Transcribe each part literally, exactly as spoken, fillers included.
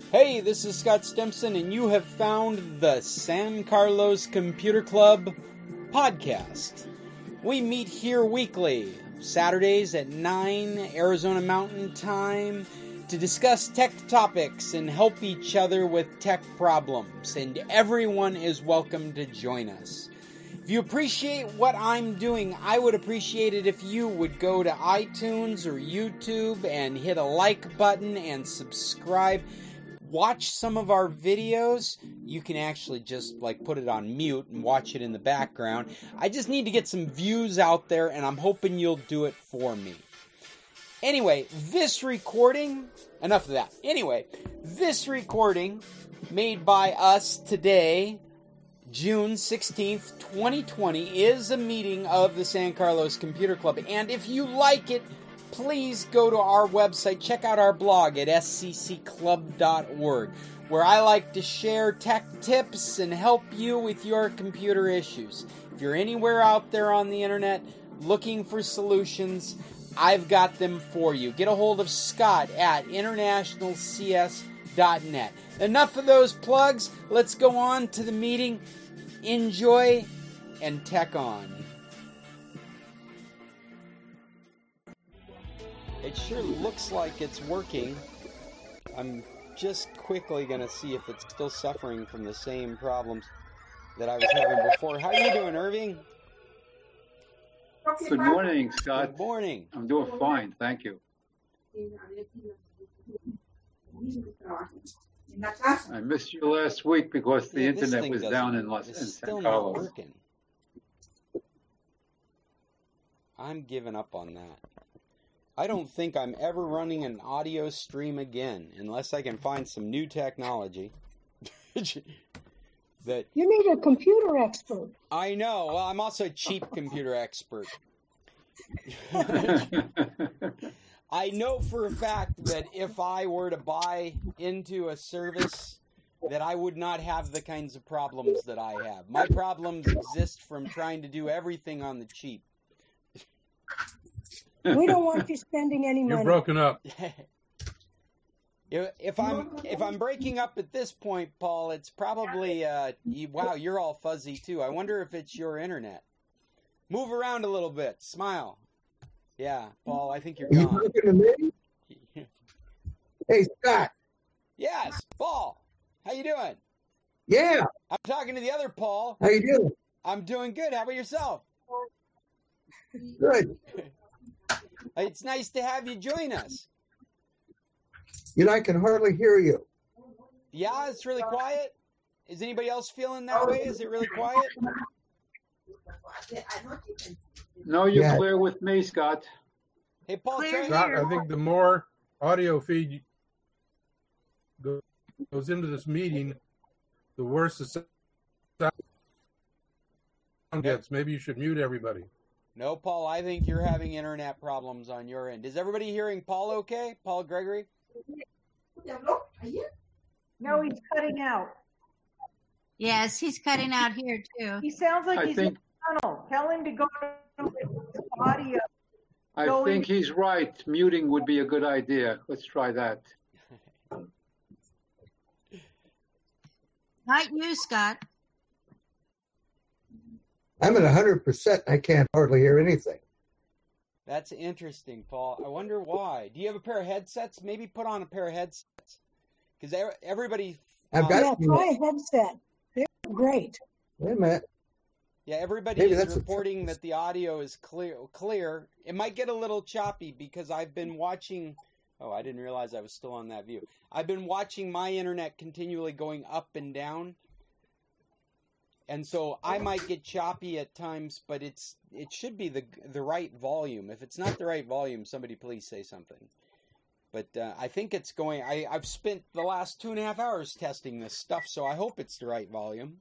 Hey, this is Scott Stimson, and you have found the San Carlos Computer Club podcast. We meet here weekly, Saturdays at nine Arizona Mountain Time, to discuss tech topics and help each other with tech problems, and everyone is welcome to join us. If you appreciate what I'm doing, I would appreciate it if you would go to iTunes or YouTube and hit a like button and subscribe. Watch some of our videos. You can actually just like put it on mute and watch it in the background. I just need to get some views out there, and I'm hoping you'll do it for me. Anyway, this recording, enough of that. Anyway, this recording made by us today, June sixteenth, twenty twenty, is a meeting of the San Carlos Computer Club. And if you like it, please go to our website, check out our blog at s c c club dot org, where I like to share tech tips and help you with your computer issues. If you're anywhere out there on the internet looking for solutions, I've got them for you. Get a hold of Scott at international c s dot net. Enough of those plugs. Let's go on to the meeting. Enjoy and tech on. It sure looks like it's working. I'm just quickly going to see if it's still suffering from the same problems that I was having before. How are you doing, Irving? Good morning, Scott. Good morning. I'm doing fine, thank you. I missed you last week because the Yeah, internet was down in Los It's in still San not Carlos. working. I'm giving up on that. I don't think I'm ever running an audio stream again unless I can find some new technology. that You need a computer expert. I know. Well, I'm also a cheap computer expert. I know for a fact that if I were to buy into a service, that I would not have the kinds of problems that I have. My problems exist from trying to do everything on the cheap. We don't want you spending any You're money. broken up. If if I'm if I'm breaking up at this point, Paul, it's probably uh, you, wow, you're all fuzzy too. I wonder if it's your internet. Move around a little bit. Smile. Yeah, Paul, I think you're Are you gone. talking to me? Hey, Scott. Yes, Paul. How you doing? Yeah. I'm talking to the other Paul. How you doing? I'm doing good. How about yourself? Good. It's nice to have you join us. You know, I can hardly hear you. Yeah, it's really quiet. Is anybody else feeling that way? Is it really quiet? No, you're Yeah. clear with me, Scott. Hey, Paul, Clear try Scott, here. I think the more audio feed go- goes into this meeting, the worse the sound gets. Maybe you should mute everybody. No, Paul, I think you're having internet problems on your end. Is everybody hearing Paul okay? Paul Gregory? No, he's cutting out. Yes, he's cutting out here too. He sounds like I he's think in a tunnel. Tell him to go to his audio. I Going- think he's right. Muting would be a good idea. Let's try that. Not you, Scott. I'm at one hundred percent. I can't hardly hear anything. That's interesting, Paul. I wonder why. Do you have a pair of headsets? Maybe put on a pair of headsets. Because everybody... I've um, got Yeah, try a headset. They're great. Wait a minute. Yeah, everybody Maybe is that's what- reporting that the audio is clear. Clear. It might get a little choppy because I've been watching... Oh, I didn't realize I was still on that view. I've been watching my internet continually going up and down. And so I might get choppy at times, but it's it should be the the right volume. If it's not the right volume, somebody please say something. But uh, I think it's going... I, I've spent the last two and a half hours testing this stuff, so I hope it's the right volume.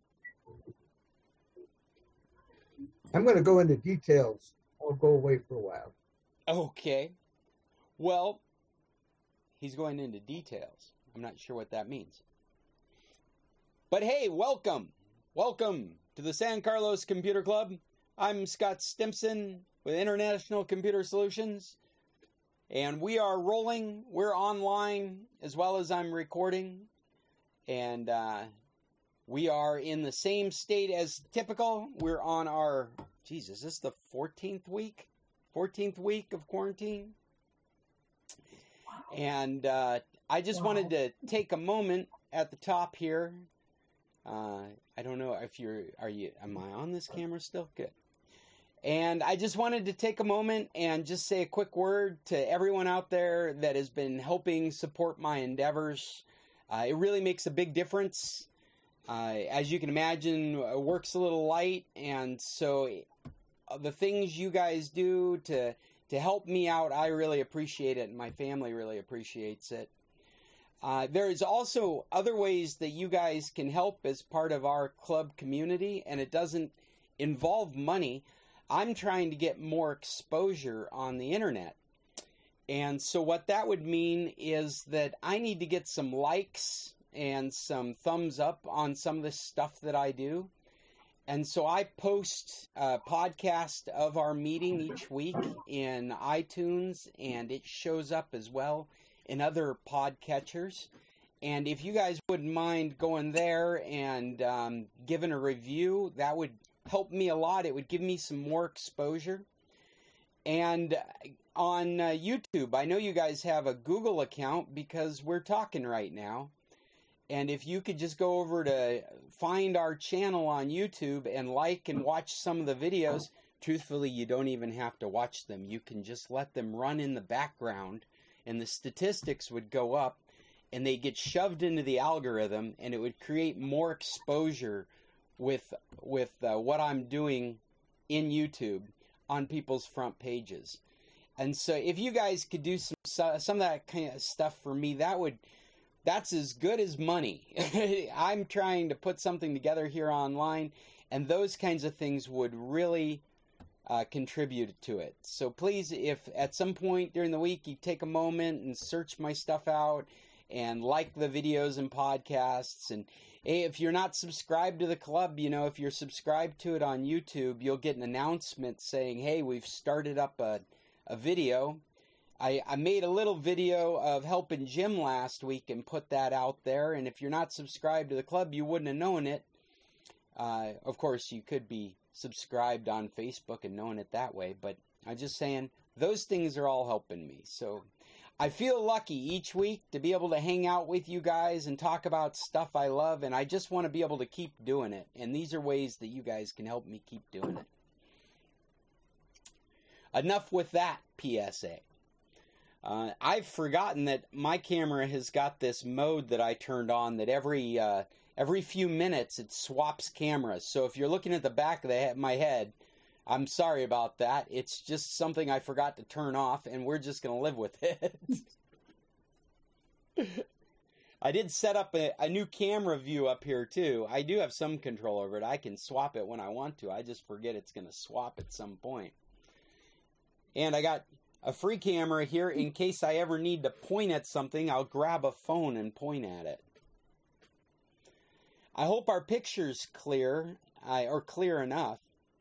I'm going to go into details. I'll go away for a while. Okay. Well, he's going into details. I'm not sure what that means. But hey, welcome. Welcome to the San Carlos Computer Club. I'm Scott Stimson with International Computer Solutions. And we are rolling. We're online as well as I'm recording. And uh, we are in the same state as typical. We're on our, Jesus, is this the fourteenth week? fourteenth week of quarantine? And uh, I just Wow. wanted to take a moment at the top here. Uh, I don't know if you're, are you, am I on this camera still? Good. And I just wanted to take a moment and just say a quick word to everyone out there that has been helping support my endeavors. Uh, it really makes a big difference. Uh, as you can imagine, uh, work's a little light, and so uh, the things you guys do to to help me out, I really appreciate it, and my family really appreciates it. Uh, there's also other ways that you guys can help as part of our club community, and it doesn't involve money. I'm trying to get more exposure on the internet. And so what that would mean is that I need to get some likes and some thumbs up on some of the stuff that I do. And so I post a podcast of our meeting each week in iTunes, and it shows up as well in other podcatchers. And if you guys wouldn't mind going there and um, giving a review, that would help me a lot. It would give me some more exposure. And on uh, YouTube, I know you guys have a Google account because we're talking right now. And if you could just go over to find our channel on YouTube and like and watch some of the videos, truthfully, you don't even have to watch them. You can just let them run in the background, and the statistics would go up, and they get shoved into the algorithm, and it would create more exposure with with uh, what I'm doing in YouTube on people's front pages. And so if you guys could do some some of that kind of stuff for me, that would that's as good as money. I'm trying to put something together here online, and those kinds of things would really uh, contribute to it. So please, if at some point during the week you take a moment and search my stuff out and like the videos and podcasts, and hey, if you're not subscribed to the club, you know, if you're subscribed to it on YouTube, you'll get an announcement saying, hey, we've started up a, a video. I, I made a little video of helping Jim last week and put that out there. And if you're not subscribed to the club, you wouldn't have known it. Uh, of course, you could be subscribed on Facebook and knowing it that way. But I'm just saying, those things are all helping me. So I feel lucky each week to be able to hang out with you guys and talk about stuff I love. And I just want to be able to keep doing it. And these are ways that you guys can help me keep doing it. Enough with that P S A. Uh, I've forgotten that my camera has got this mode that I turned on that every uh, every few minutes it swaps cameras. So if you're looking at the back of the he- my head, I'm sorry about that. It's just something I forgot to turn off, and we're just going to live with it. I did set up a, a new camera view up here, too. I do have some control over it. I can swap it when I want to. I just forget it's going to swap at some point. And I got a free camera here in case I ever need to point at something. I'll grab a phone and point at it. I hope our picture's clear, uh, or clear enough.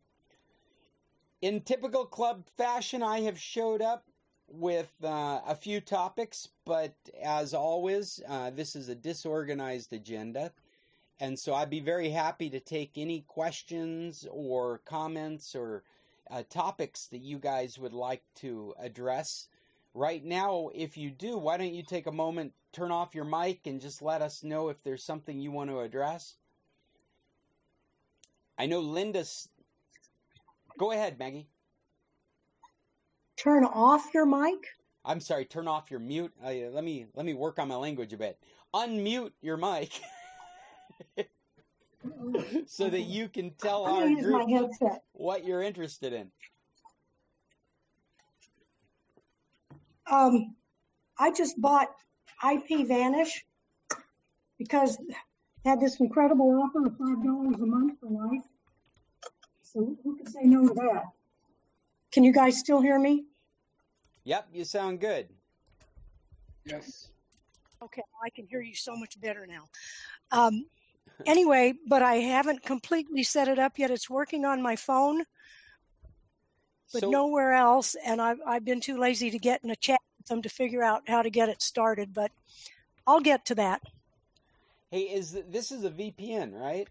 In typical club fashion, I have showed up with uh, a few topics, but as always, uh, this is a disorganized agenda. And so I'd be very happy to take any questions or comments or Uh, topics that you guys would like to address. Right now, if you do, why don't you take a moment, turn off your mic, and just let us know if there's something you want to address. I know Linda's... Go ahead, Maggie. Turn off your mic? I'm sorry, turn off your mute. Uh, let me let me work on my language a bit. Unmute your mic so that you can tell I'm our gonna use my group headset. what you're interested in. Um, I just bought I P Vanish because it had this incredible offer of five dollars a month for life. So who could say no to that? Can you guys still hear me? Yep, you sound good. Yes. Okay, I can hear you so much better now. Um, anyway, but I haven't completely set it up yet. It's working on my phone, but So- nowhere else. And I've, I've been too lazy to get in a chat with them to figure out how to get it started, but I'll get to that. Hey, is th- this is a V P N, right?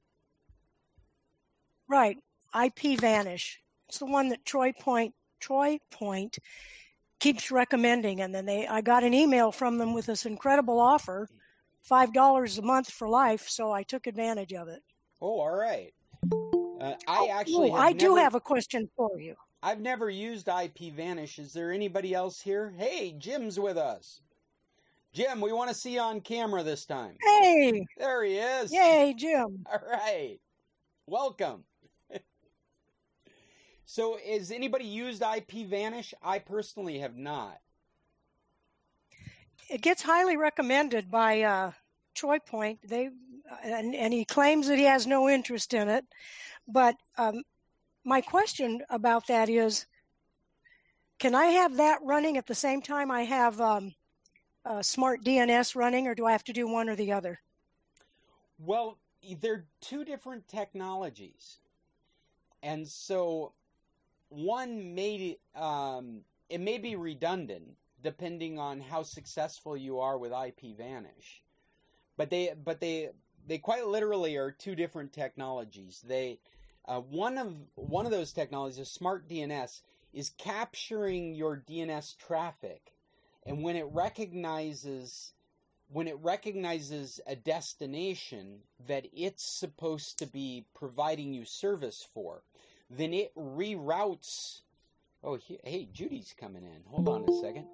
Right. I P Vanish. It's the one that Troy Point Troy Point keeps recommending, and then they I got an email from them with this incredible offer, five dollars a month for life, so I took advantage of it. Oh, all right. Uh, I actually oh, have I do never- have a question for you. I've never used I P Vanish. Is there anybody else here? Hey, Jim's with us. Jim, we want to see you on camera this time. Hey, There he is. yay, Jim. All right. Welcome. So, has anybody used I P Vanish? I personally have not. It gets highly recommended by uh, Troy Point. They and, and he claims that he has no interest in it. But um, my question about that is, can I have that running at the same time I have um, uh, Smart D N S running, or do I have to do one or the other? Well, they're two different technologies. And so one may, um, it may be redundant depending on how successful you are with I P Vanish. But they, but they, they quite literally are two different technologies. They, uh, one of, one of those technologies, Smart D N S, is capturing your D N S traffic. And when it recognizes when it recognizes a destination that it's supposed to be providing you service for, then it reroutes. Oh, he, hey, Judy's coming in. Hold on a second.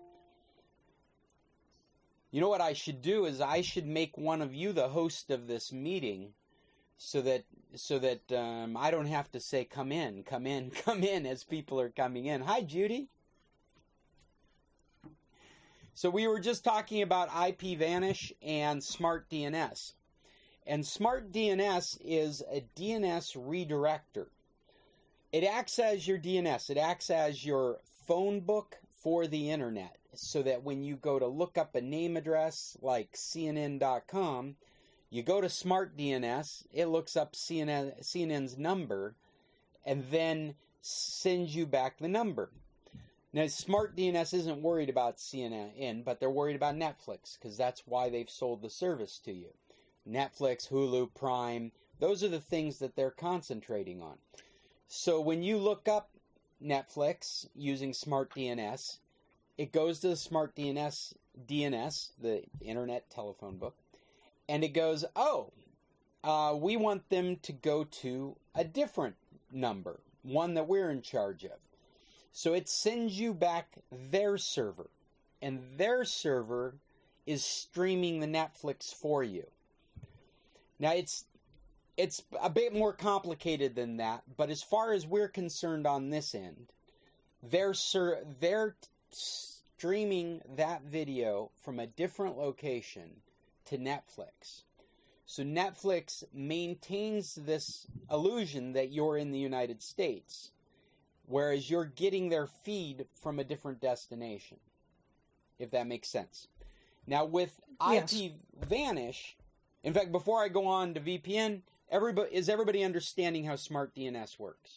You know what I should do is I should make one of you the host of this meeting, so that so that um, I don't have to say come in, come in, come in as people are coming in. Hi, Judy. So we were just talking about I P Vanish and Smart D N S. And Smart D N S is a D N S redirector. It acts as your D N S. It acts as your phone book for the internet. So that when you go to look up a name address like C N N dot com, you go to Smart D N S, it looks up C N N, C N N's number, and then sends you back the number. Now, Smart D N S isn't worried about C N N, but they're worried about Netflix, because that's why they've sold the service to you. Netflix, Hulu, Prime, those are the things that they're concentrating on. So when you look up Netflix using Smart D N S, it goes to the Smart D N S, D N S, the Internet Telephone Book, and it goes, oh, uh, we want them to go to a different number, one that we're in charge of. So it sends you back their server, and their server is streaming the Netflix for you. Now, it's it's a bit more complicated than that, but as far as we're concerned on this end, they're, ser- they're streaming that video from a different location to Netflix. So Netflix maintains this illusion that you're in the United States, whereas you're getting their feed from a different destination, if that makes sense. Now, with Yes. I P Vanish, in fact, before I go on to V P N, everybody is everybody understanding how Smart D N S works?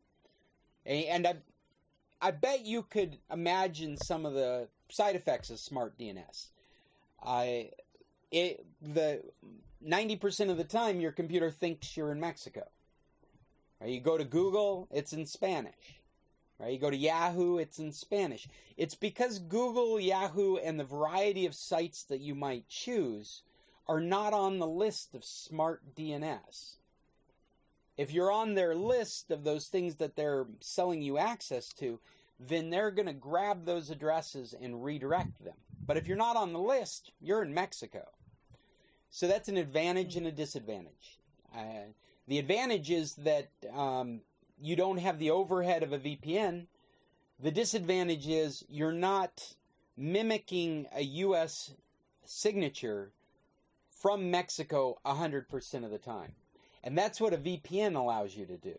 And I, I bet you could imagine some of the side effects of Smart D N S. I, it the ninety percent of the time, your computer thinks you're in Mexico. Right? You go to Google, it's in Spanish. Right? You go to Yahoo, it's in Spanish. It's because Google, Yahoo, and the variety of sites that you might choose are not on the list of Smart D N S. If you're on their list of those things that they're selling you access to, then they're going to grab those addresses and redirect them. But if you're not on the list, you're in Mexico. So that's an advantage and a disadvantage. Uh, the advantage is that um, you don't have the overhead of a V P N. The disadvantage is you're not mimicking a U S signature from Mexico one hundred percent of the time. And that's what a V P N allows you to do.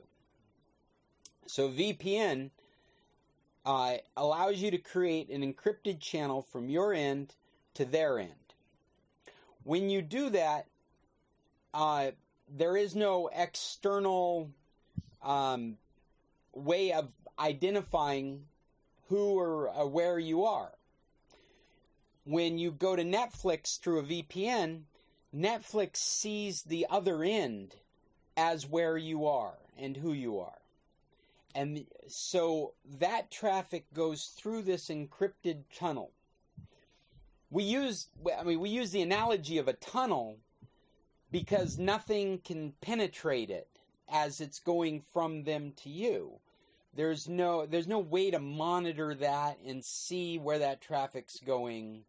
So V P N uh, allows you to create an encrypted channel from your end to their end. When you do that, uh, there is no external um, way of identifying who or uh, where you are. When you go to Netflix through a V P N, Netflix sees the other end as where you are and who you are. And so that traffic goes through this encrypted tunnel. We use, I mean, we use the analogy of a tunnel because nothing can penetrate it as it's going from them to you. There's no, there's no way to monitor that and see where that traffic's going.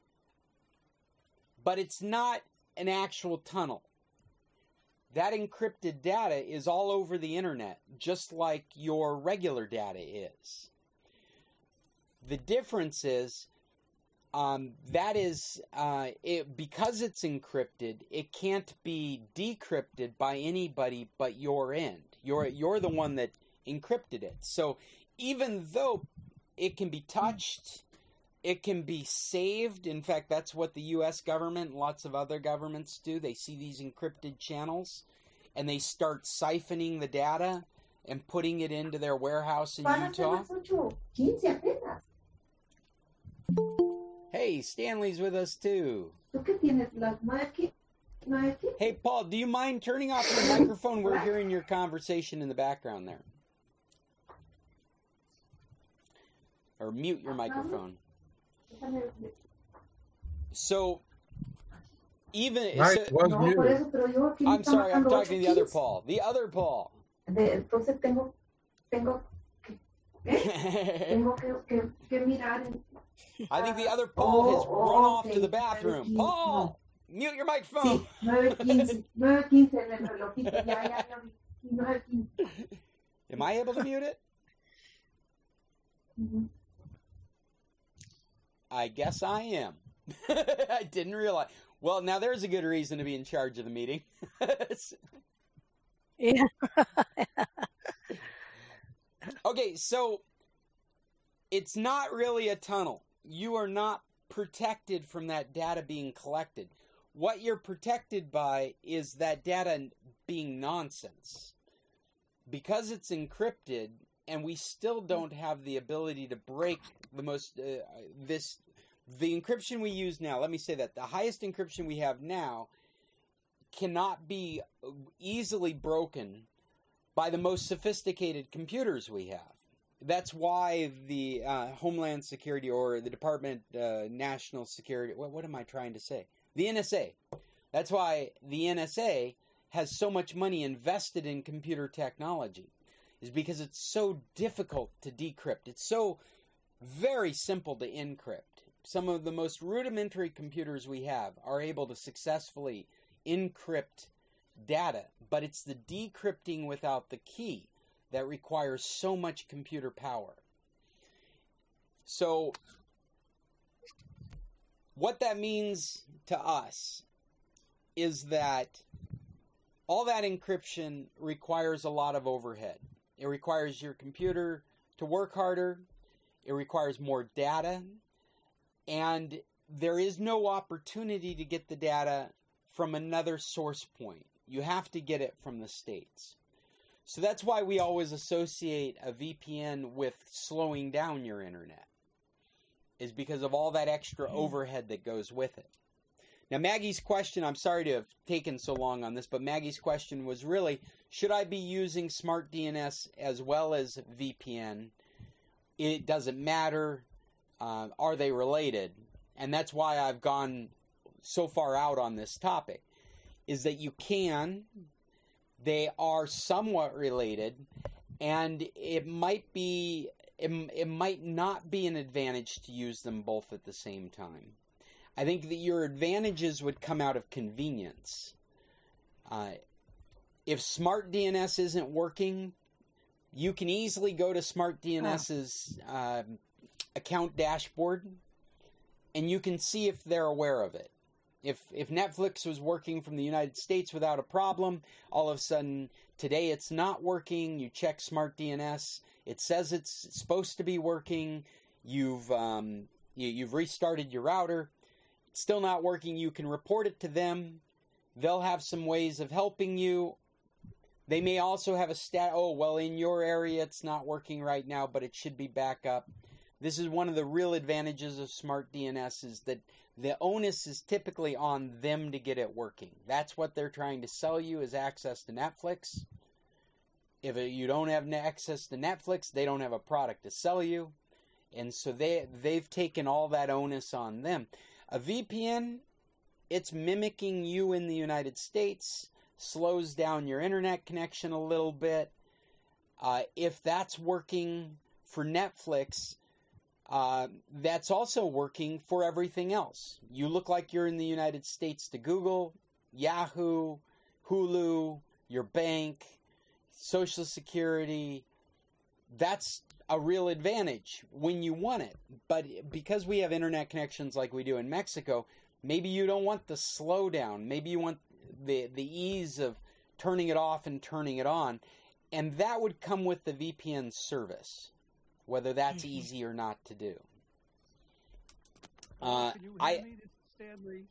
But it's not an actual tunnel. That encrypted data is all over the internet, just like your regular data is. The difference is, um, that is, uh, it, because it's encrypted, it can't be decrypted by anybody but your end. You're, you're the one that encrypted it. So even though it can be touched, it can be saved. In fact, that's what the U S government and lots of other governments do. They see these encrypted channels, and they start siphoning the data and putting it into their warehouse in Utah. Hey, Stanley's with us too. Hey, Paul, do you mind turning off your microphone? We're hearing your conversation in the background there. Or mute your microphone. So, even... Right, so, was muted. I'm sorry, I'm talking to the other Paul. The other Paul. I think the other Paul has run off to the bathroom. Paul! Mute your microphone! Am I able to mute it? I guess I am. I didn't realize. Well, now there's a good reason to be in charge of the meeting. Yeah. Okay, so it's not really a tunnel. You are not protected from that data being collected. What you're protected by is that data being nonsense. Because it's encrypted, and we still don't have the ability to break the most, uh, this, the encryption we use now, let me say that, the highest encryption we have now cannot be easily broken by the most sophisticated computers we have. That's why the uh, Homeland Security, or the Department uh, National Security, what, what am I trying to say? The N S A. That's why the N S A has so much money invested in computer technology, is because it's so difficult to decrypt. It's so very simple to encrypt. Some of the most rudimentary computers we have are able to successfully encrypt data, but it's the decrypting without the key that requires so much computer power. So, what that means to us is that all that encryption requires a lot of overhead. It requires your computer to work harder. It requires more data. And there is no opportunity to get the data from another source point. You have to get it from the States. So that's why we always associate a V P N with slowing down your internet, is because of all that extra overhead that goes with it. Now, Maggie's question, I'm sorry to have taken so long on this, but Maggie's question was really, should I be using Smart D N S as well as V P N? It doesn't matter. Uh, are they related? And that's why I've gone so far out on this topic, is that you can, they are somewhat related, and it might be, it, it might not be an advantage to use them both at the same time. I think that your advantages would come out of convenience. Uh, if Smart D N S isn't working, you can easily go to Smart DNS's uh, account dashboard, and you can see if they're aware of it. If if Netflix was working from the United States without a problem, all of a sudden today it's not working. You check Smart D N S, it says it's supposed to be working. You've um, you, you've restarted your router, it's still not working. You can report it to them. They'll have some ways of helping you. They may also have a stat. Oh well, in your area it's not working right now, but it should be back up. This is one of the real advantages of Smart D N S, is that the onus is typically on them to get it working. That's what they're trying to sell you, is access to Netflix. If you don't have access to Netflix, they don't have a product to sell you. And so they, they've taken all that onus on them. A V P N, it's mimicking you in the United States, slows down your internet connection a little bit. Uh, if that's working for Netflix, uh, that's also working for everything else. You look like you're in the United States to Google, Yahoo, Hulu, your bank, Social Security. That's a real advantage when you want it. But because we have internet connections like we do in Mexico, maybe you don't want the slowdown. Maybe you want the the ease of turning it off and turning it on. And that would come with the V P N service, whether that's easy or not to do. Uh, Can you hear I, me? This is Stanley.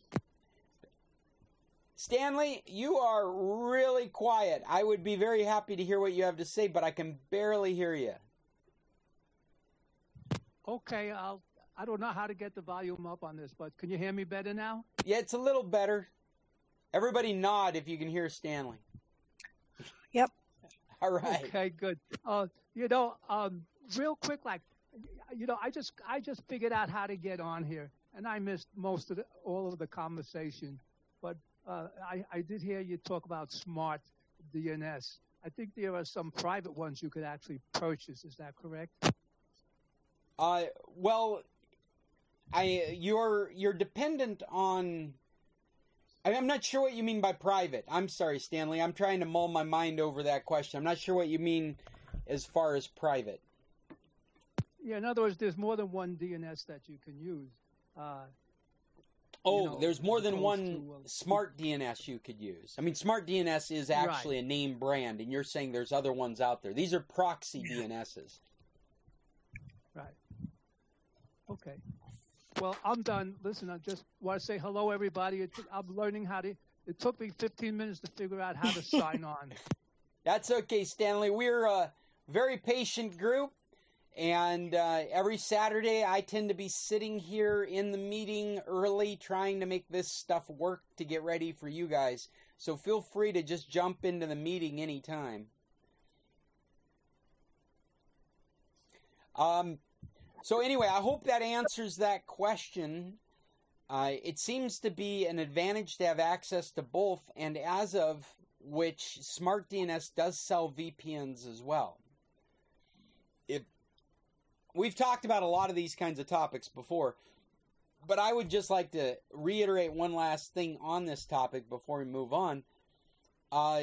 Stanley, you are really quiet. I would be very happy to hear what you have to say, but I can barely hear you. Okay, I'll. I don't know how to get the volume up on this, but can you hear me better now? Yeah, it's a little better. Everybody nod if you can hear Stanley. Yep. All right. Okay, good. Uh, you know, um, real quick, like, you know, I just I just figured out how to get on here, and I missed most of the, all of the conversation, but uh, I I did hear you talk about Smart D N S. I think there are some private ones you could actually purchase. Is that correct? Uh, well, I you're you're dependent on. I- I'm not sure what you mean by private. I'm sorry, Stanley. I'm trying to mull my mind over that question. I'm not sure what you mean as far as private. Yeah, in other words, there's more than one D N S that you can use. Uh, Oh, you know, there's more as than opposed one to, uh, Smart D N S you could use. I mean, Smart D N S is actually a name brand, and you're saying there's other ones out there. These are proxy D N Ss. Right. Okay. Well, I'm done. Listen, I just want to say hello, everybody. It took, I'm learning how to. It took me fifteen minutes to figure out how to sign on. That's okay, Stanley. We're a very patient group, and uh, every Saturday I tend to be sitting here in the meeting early trying to make this stuff work to get ready for you guys. So feel free to just jump into the meeting anytime. Um, so anyway, I hope that answers that question. Uh, it seems to be an advantage to have access to both, and as of which, Smart D N S does sell V P Ns as well. It, we've talked about a lot of these kinds of topics before, but I would just like to reiterate one last thing on this topic before we move on. Uh,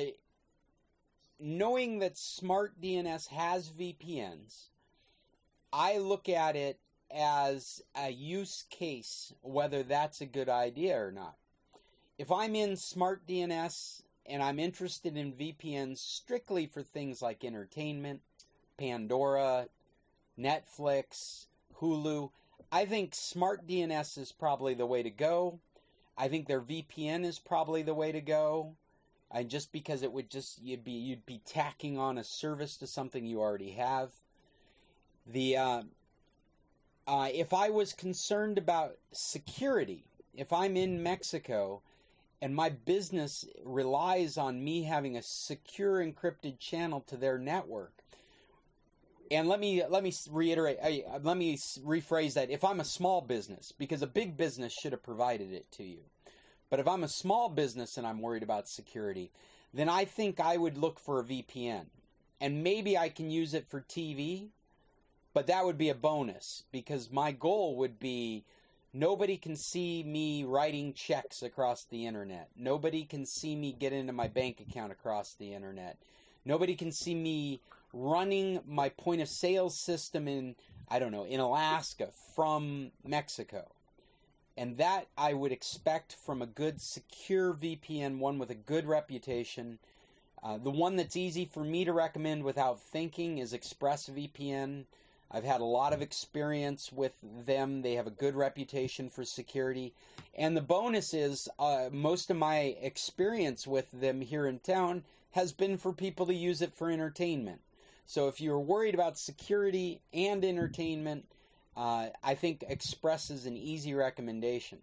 knowing that Smart D N S has V P Ns, I look at it as a use case, whether that's a good idea or not. If I'm in Smart D N S and I'm interested in V P Ns strictly for things like entertainment, Pandora, Netflix, Hulu, I think Smart D N S is probably the way to go. I think their V P N is probably the way to go. And just because it would just you'd be you'd be tacking on a service to something you already have. The uh, uh, if I was concerned about security, if I'm in Mexico and my business relies on me having a secure encrypted channel to their network, and let me let me reiterate, uh, let me rephrase that. If I'm a small business, because a big business should have provided it to you, but if I'm a small business and I'm worried about security, then I think I would look for a V P N, and maybe I can use it for T V. But that would be a bonus, because my goal would be nobody can see me writing checks across the internet. Nobody can see me get into my bank account across the internet. Nobody can see me running my point of sale system in, I don't know, in Alaska from Mexico. And that I would expect from a good secure V P N, one with a good reputation. Uh, the one that's easy for me to recommend without thinking is ExpressVPN. I've had a lot of experience with them. They have a good reputation for security. And the bonus is uh, most of my experience with them here in town has been for people to use it for entertainment. So if you're worried about security and entertainment, uh, I think Express is an easy recommendation.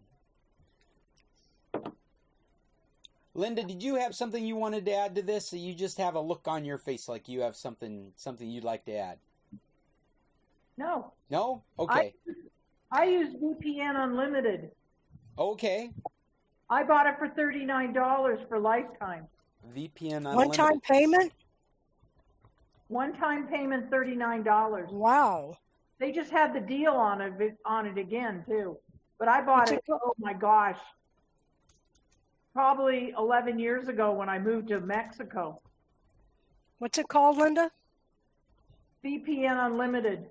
Linda, did you have something you wanted to add to this? Or you just have a look on your face like you have something something you'd like to add? No. No? Okay. I, I use V P N Unlimited. Okay. I bought it for thirty-nine dollars for lifetime. V P N Unlimited. One-time payment? One-time payment, thirty-nine dollars. Wow. They just had the deal on it on it again too. But I bought it, oh my gosh, probably eleven years ago when I moved to Mexico. What's it called, Linda? V P N Unlimited.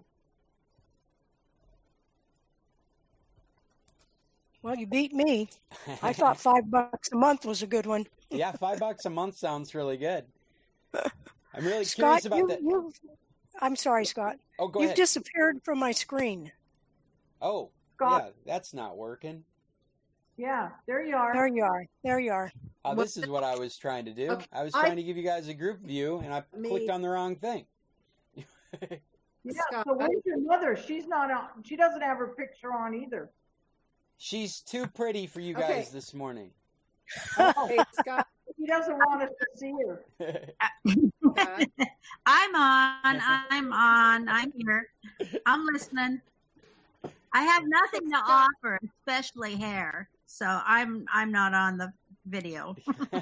Well, you beat me. I thought five bucks a month was a good one. Yeah, five bucks a month sounds really good. I'm really Scott, curious about you, that. you, I'm sorry, Scott. Oh, go You've ahead. disappeared from my screen. Oh, Scott. yeah, that's not working. Yeah, there you are. There you are. There you are. Oh, this is what I was trying to do. Okay, I was I- trying to give you guys a group view, and I Me. clicked on the wrong thing. Yeah, Scott, so where's your mother? She's not on. She doesn't have her picture on either. She's too pretty for you guys Okay. this morning. Hey, Scott, He doesn't want us to see her. Scott, I'm on. I'm on. I'm here. I'm listening. I have nothing to offer, especially hair. So I'm I'm not on the video.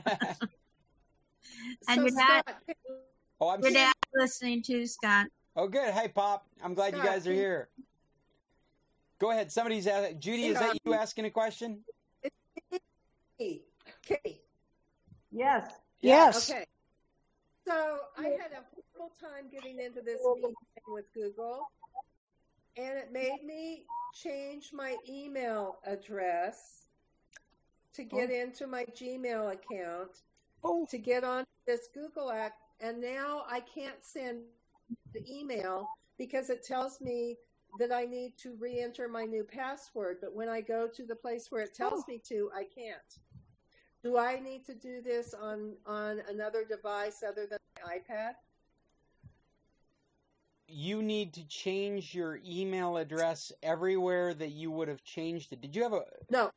And so your dad, Scott, oh, I'm your sorry. dad listening too, Scott. Oh, good. Hey, Pop. I'm glad you Scott, guys are can- here. Go ahead. Somebody's asking. Judy, is that you asking a question? Kate, Kate. Yes. Yes. Okay. So I had a horrible time getting into this meeting with Google, and it made me change my email address to get into my Gmail account, Oh, to get on this Google app, and now I can't send the email because it tells me that I need to re-enter my new password. But when I go to the place where it tells me to, I can't. Do I need to do this on, on another device other than my iPad? You need to change your email address everywhere that you would have changed it. Did you have a? No.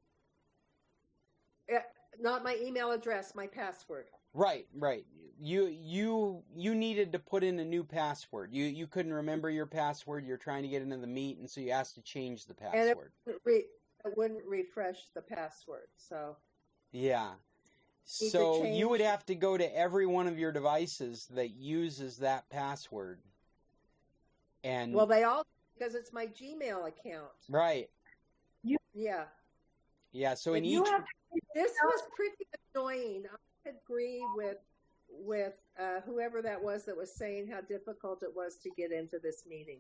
Eh, Not my email address, my password. Right, right. You you you needed to put in a new password. You you couldn't remember your password. You're trying to get into the meet, and so you asked to change the And it password. wouldn't, re- it wouldn't refresh the password. So Yeah. Need to So you change- would have to go to every one of your devices that uses that password. And well, they all, because it's my Gmail account. right. Yeah. Yeah, so in But each You have This was pretty annoying. I agree with with uh, whoever that was that was saying how difficult it was to get into this meeting.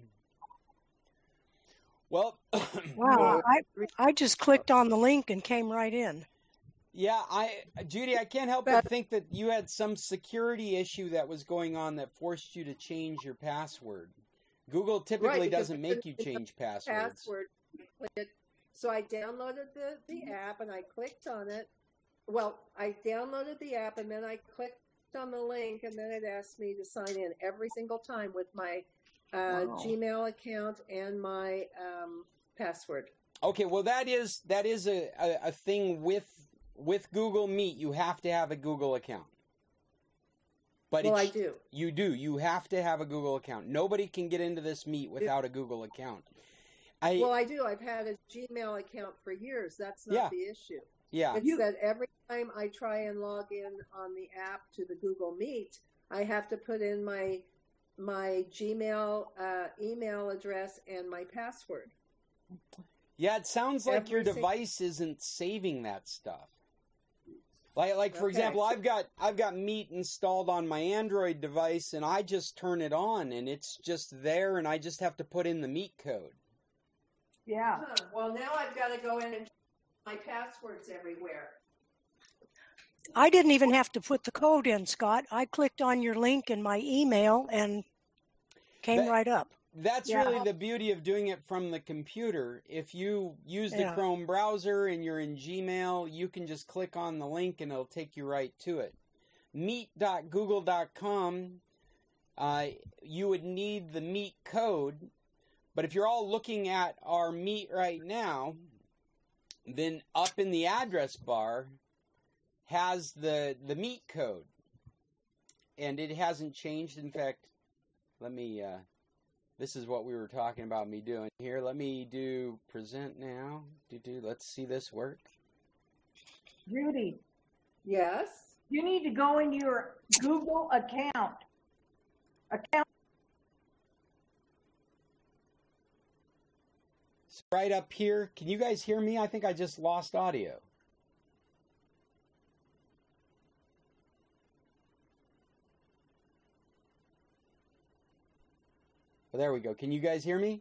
well wow. I, I just clicked on the link and came right in. yeah, I Judy, I can't help but think that you had some security issue that was going on that forced you to change your password. Google typically Right, because doesn't it's make a- you it's a change passwords. Password. I clicked- So I downloaded the, the app and I clicked on it. Well, I downloaded the app and then I clicked on the link and then it asked me to sign in every single time with my uh, Wow. Gmail account and my um, password. Okay, well that is that is a, a, a thing with with Google Meet. You have to have a Google account. But Well, I it's, do. you do. You have to have a Google account. Nobody can get into this Meet without a Google account. I Well, I do. I've had a Gmail account for years. That's not Yeah. the issue. yeah. It's that every time I try and log in on the app to the Google Meet, I have to put in my my Gmail uh, email address and my password. Yeah, it sounds like your Every sing- device isn't saving that stuff. Like, like for Okay. example, I've got I've got Meet installed on my Android device, and I just turn it on, and it's just there, and I just have to put in the Meet code. yeah. Huh. Well, now I've got to go in and change my passwords everywhere. I didn't even have to put the code in, Scott. I clicked on your link in my email and came That- right up. That's Yeah. really the beauty of doing it from the computer. If you use the Yeah. Chrome browser and you're in Gmail, you can just click on the link and it'll take you right to it. meet dot google dot com, uh, you would need the Meet code, But if you're all looking at our Meet right now, then up in the address bar has the, the Meet code. And it hasn't changed. In fact, let me, uh, this is what we were talking about me doing here. Let me do present now. Do, do, let's see this work. Judy, Yes. you need to go in your Google account. Account. It's right up here. Can you guys hear me? I think I just lost audio. Oh, there we go. Can you guys hear me?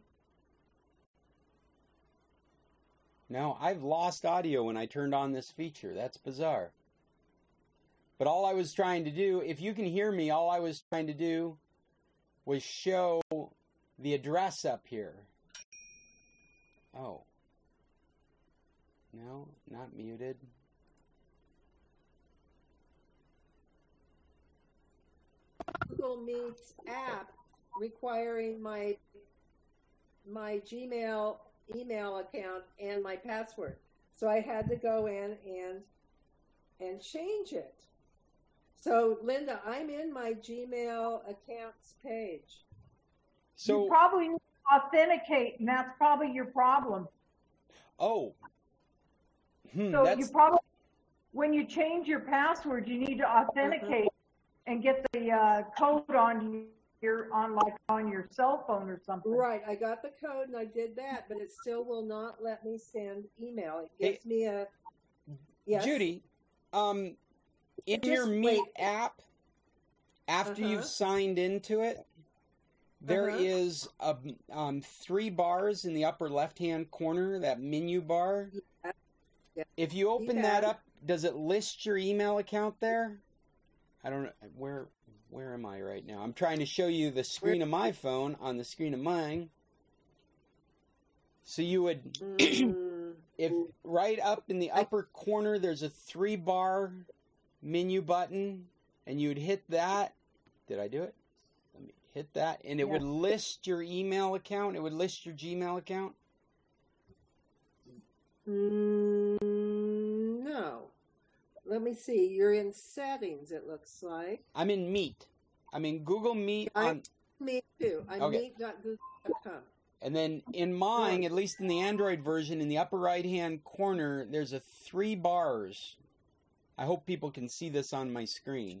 No, I've lost audio when I turned on this feature. That's bizarre. But all I was trying to do, if you can hear me, all I was trying to do was show the address up here. Oh. No, not muted. Google Meets app requiring my my Gmail email account and my password. So I had to go in and and change it. So Linda, I'm in my Gmail accounts page. So you probably need to authenticate, and that's probably your problem. Oh. Hmm, so that's... you probably, when you change your password, you need to authenticate uh-huh. and get the uh, code on your on like on your cell phone or something. Right, I got the code and I did that, but it still will not let me send email. It gives hey, me a yes. Judy, um, in Just your Meet wait. app, after uh-huh. you've signed into it, there uh-huh. is a, um, three bars in the upper left-hand corner, that menu bar. Yeah. Yeah. If you open yeah. that up, does it list your email account there? I don't know. Where where am I right now? I'm trying to show you the screen of my phone on the screen of mine. So you would, mm. if right up in the upper corner, there's a three-bar menu button, and you would hit that. Did I do it? Let me hit that, and it yeah. would list your email account. It would list your Gmail account. Mm, no. Let me see. You're in settings, it looks like. I'm in Meet. I'm in Google Meet. I'm on... Me too. I'm okay. meet dot google dot com. And then in mine, at least in the Android version, in the upper right-hand corner, there's a three bars. I hope people can see this on my screen.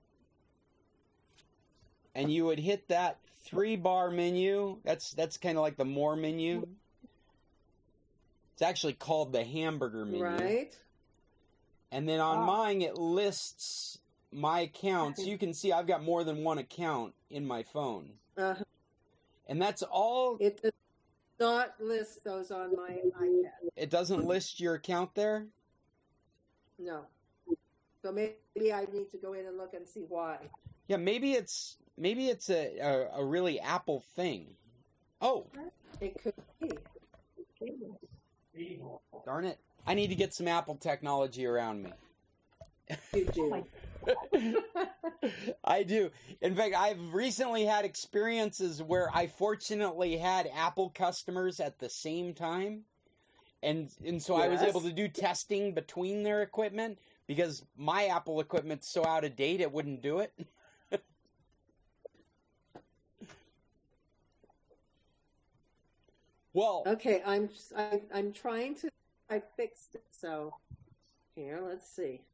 And you would hit that three-bar menu. That's that's kind of like the More menu. It's actually called the Hamburger menu. Right. And then on wow. mine, it lists my accounts. You can see I've got more than one account in my phone. Uh-huh. And that's all. It does not list those on my iPad. It doesn't list your account there? No. So maybe I need to go in and look and see why. Yeah, maybe it's maybe it's a, a, a really Apple thing. Oh. It could be. Darn it. I need to get some Apple technology around me. You do. I do. In fact, I've recently had experiences where I fortunately had Apple customers at the same time. And and so yes. I was able to do testing between their equipment because my Apple equipment's so out of date it wouldn't do it. Well, okay, I'm I, I'm trying to I fixed it. So here, let's see.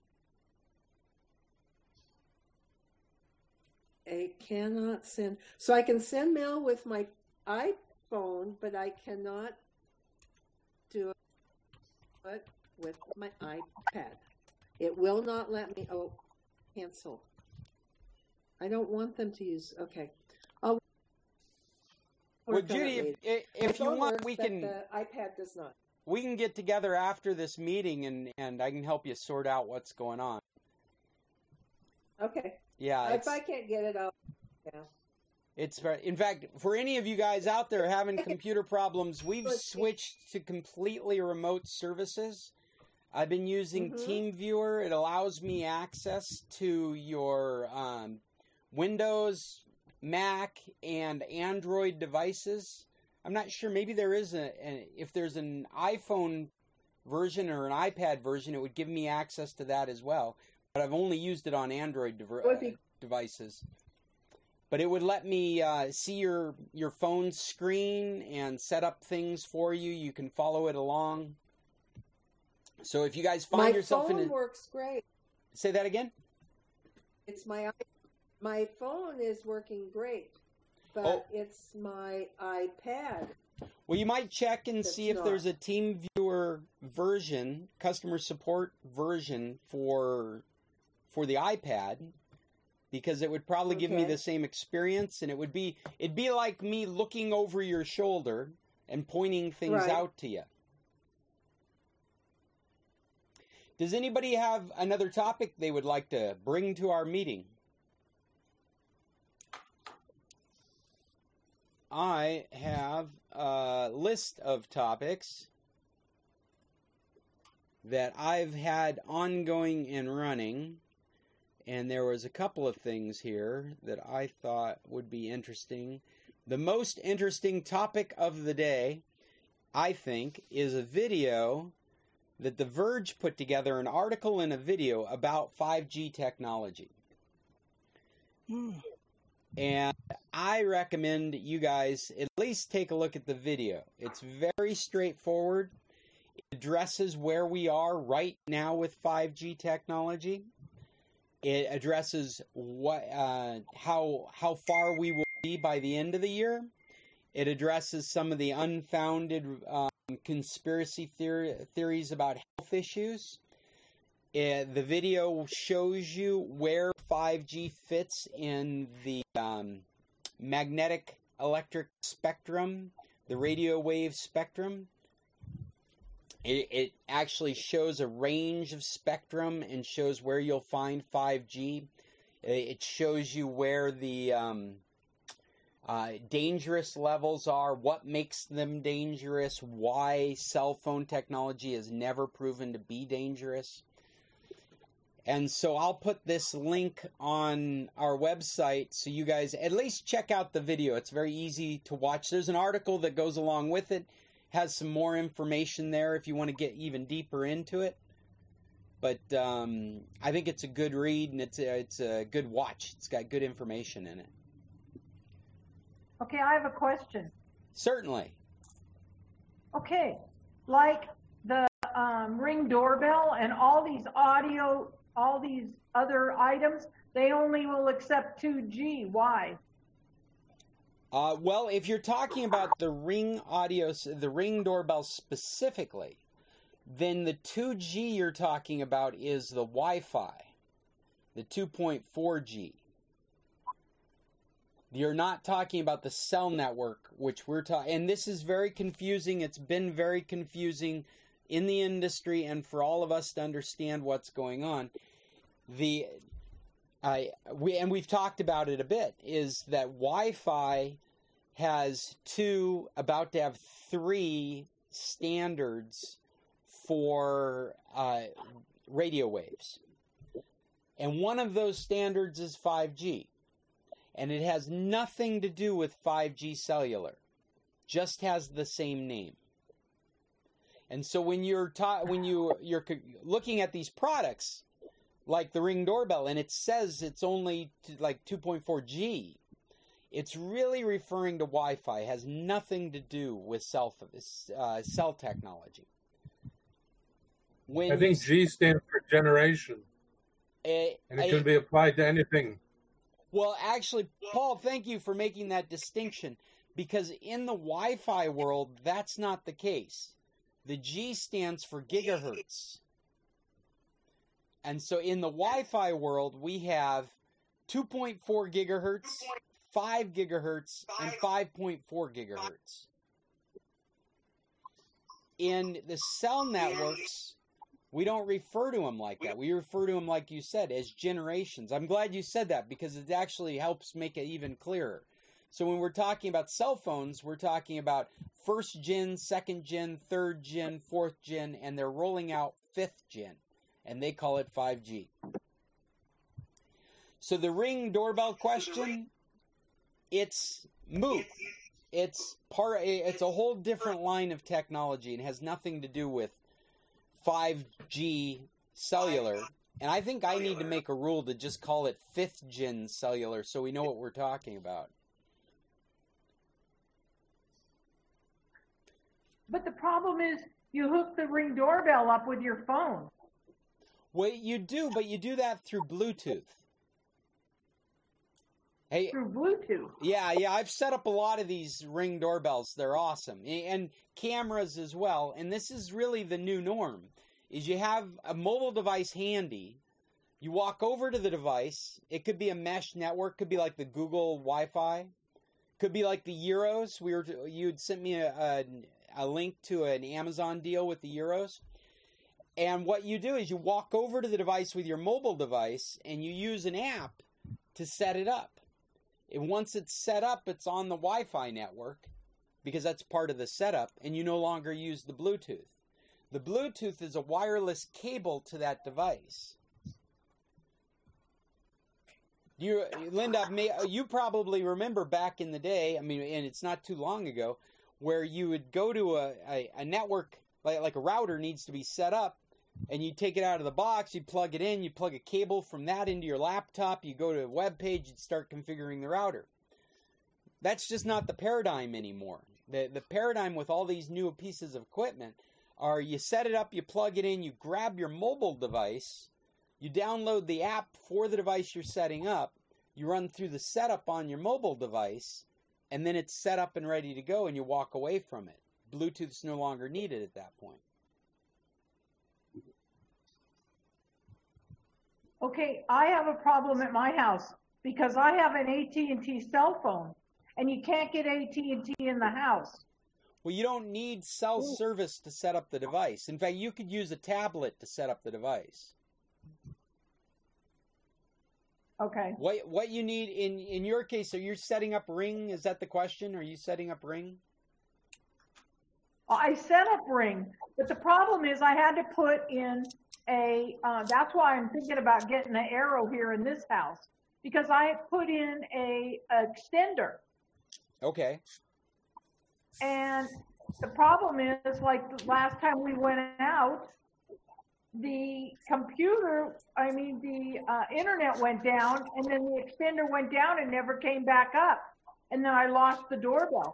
I cannot send. So I can send mail with my iPhone, but I cannot do it with my iPad. It will not let me. Oh, cancel. I don't want them to use. Okay. I'll well, Judy, if, if you want, works, we can. The iPad does not. We can get together after this meeting, and, and I can help you sort out what's going on. Okay. Yeah. If I can't get it, I'll. Yeah. It's in fact, for any of you guys out there having computer problems, we've switched to completely remote services. I've been using mm-hmm. TeamViewer. It allows me access to your um, Windows, Mac, and Android devices. I'm not sure. Maybe there is a, a if there's an iPhone version or an iPad version, it would give me access to that as well. But I've only used it on Android dev- Would be- uh, devices. But it would let me uh, see your your phone screen and set up things for you. You can follow it along. So if you guys find My yourself phone in a, works great. say that again. It's my my phone is working great, but Oh. it's my iPad. Well, you might check and That's see if not. there's a TeamViewer version, customer support version for for the iPad, because it would probably give me Okay. the same experience, and it would be it'd be like me looking over your shoulder and pointing things Right. out to you. Does anybody have another topic they would like to bring to our meeting? I have a list of topics that I've had ongoing and running, and there was a couple of things here that I thought would be interesting. The most interesting topic of the day, I think, is a video that The Verge put together, an article and a video about five G technology. And I recommend you guys at least take a look at the video. It's very straightforward. It addresses where we are right now with five G technology. It addresses what, uh, how how far we will be by the end of the year. It addresses some of the unfounded um, conspiracy theory, theories about health issues. It, the video shows you where five G fits in the um, magnetic electric spectrum, the radio wave spectrum. It, it actually shows a range of spectrum and shows where you'll find five G. It shows you where the um, uh, dangerous levels are, what makes them dangerous, why cell phone technology has never proven to be dangerous. And so I'll put this link on our website so you guys at least check out the video. It's very easy to watch. There's an article that goes along with it, has some more information there if you want to get even deeper into it. But um, I think it's a good read and it's a, it's a good watch. It's got good information in it. Okay, I have a question. Certainly. Okay, like the um, Ring doorbell and all these audio, all these other items, they only will accept two G. Why? Uh, well, if you're talking about the Ring audio, the Ring doorbell specifically, then the two G you're talking about is the Wi-Fi, the two point four G. You're not talking about the cell network, which we're talking, and this is very confusing. It's been very confusing in the industry and for all of us to understand what's going on. The I we and we've talked about it a bit, is that Wi-Fi has two, about to have three standards for uh, radio waves. And one of those standards is five G. And it has nothing to do with five G cellular. Just has the same name. And so when you're ta- when you you're looking at these products like the Ring doorbell, and it says it's only to like two point four G, it's really referring to Wi-Fi. It has nothing to do with cell uh, cell technology. When I think G stands for generation, it, and it I, can be applied to anything. Well, actually, Paul, thank you for making that distinction, because in the Wi-Fi world, that's not the case. The G stands for gigahertz. And so in the Wi-Fi world, we have two point four gigahertz, five gigahertz, and five point four gigahertz. In the cell networks, we don't refer to them like that. We refer to them, like you said, as generations. I'm glad you said that, because it actually helps make it even clearer. So when we're talking about cell phones, we're talking about first gen, second gen, third gen, fourth gen, and they're rolling out fifth gen, and they call it five G. So the Ring doorbell question, it's moot. it's part. It's a whole different line of technology and has nothing to do with five G cellular. And I think I need to make a rule to just call it fifth gen cellular so we know what we're talking about. But the problem is you hook the Ring doorbell up with your phone. Well, you do, but you do that through Bluetooth. Hey, through Bluetooth. Yeah, yeah, I've set up a lot of these Ring doorbells. They're awesome. And cameras as well. And this is really the new norm, is you have a mobile device handy. You walk over to the device. It could be a mesh network. Could be like the Google Wi-Fi. Could be like the Euros. We were you'd sent me a, a, a link to an Amazon deal with the Euros. And what you do is you walk over to the device with your mobile device and you use an app to set it up. And once it's set up, it's on the Wi-Fi network because that's part of the setup, and you no longer use the Bluetooth. The Bluetooth is a wireless cable to that device. You, Linda, may, you probably remember back in the day, I mean, and it's not too long ago, where you would go to a, a, a network, like, like a router needs to be set up, and you take it out of the box, you plug it in, you plug a cable from that into your laptop, you go to a web page, and start configuring the router. That's just not the paradigm anymore. The, the paradigm with all these new pieces of equipment are you set it up, you plug it in, you grab your mobile device, you download the app for the device you're setting up, you run through the setup on your mobile device, and then it's set up and ready to go, and you walk away from it. Bluetooth's no longer needed at that point. Okay, I have a problem at my house because I have an A T and T cell phone, and you can't get A T and T in the house. Well, you don't need cell service to set up the device. In fact, you could use a tablet to set up the device. Okay. What what you need in in your case? Are you setting up Ring? Is that the question? Are you setting up Ring? I set up Ring, but the problem is I had to put in a. Uh, that's why I'm thinking about getting an Arrow here in this house because I put in a, a extender. Okay. And the problem is, like the last time we went out, the computer, I mean, the uh, internet went down, and then the extender went down and never came back up. And then I lost the doorbell.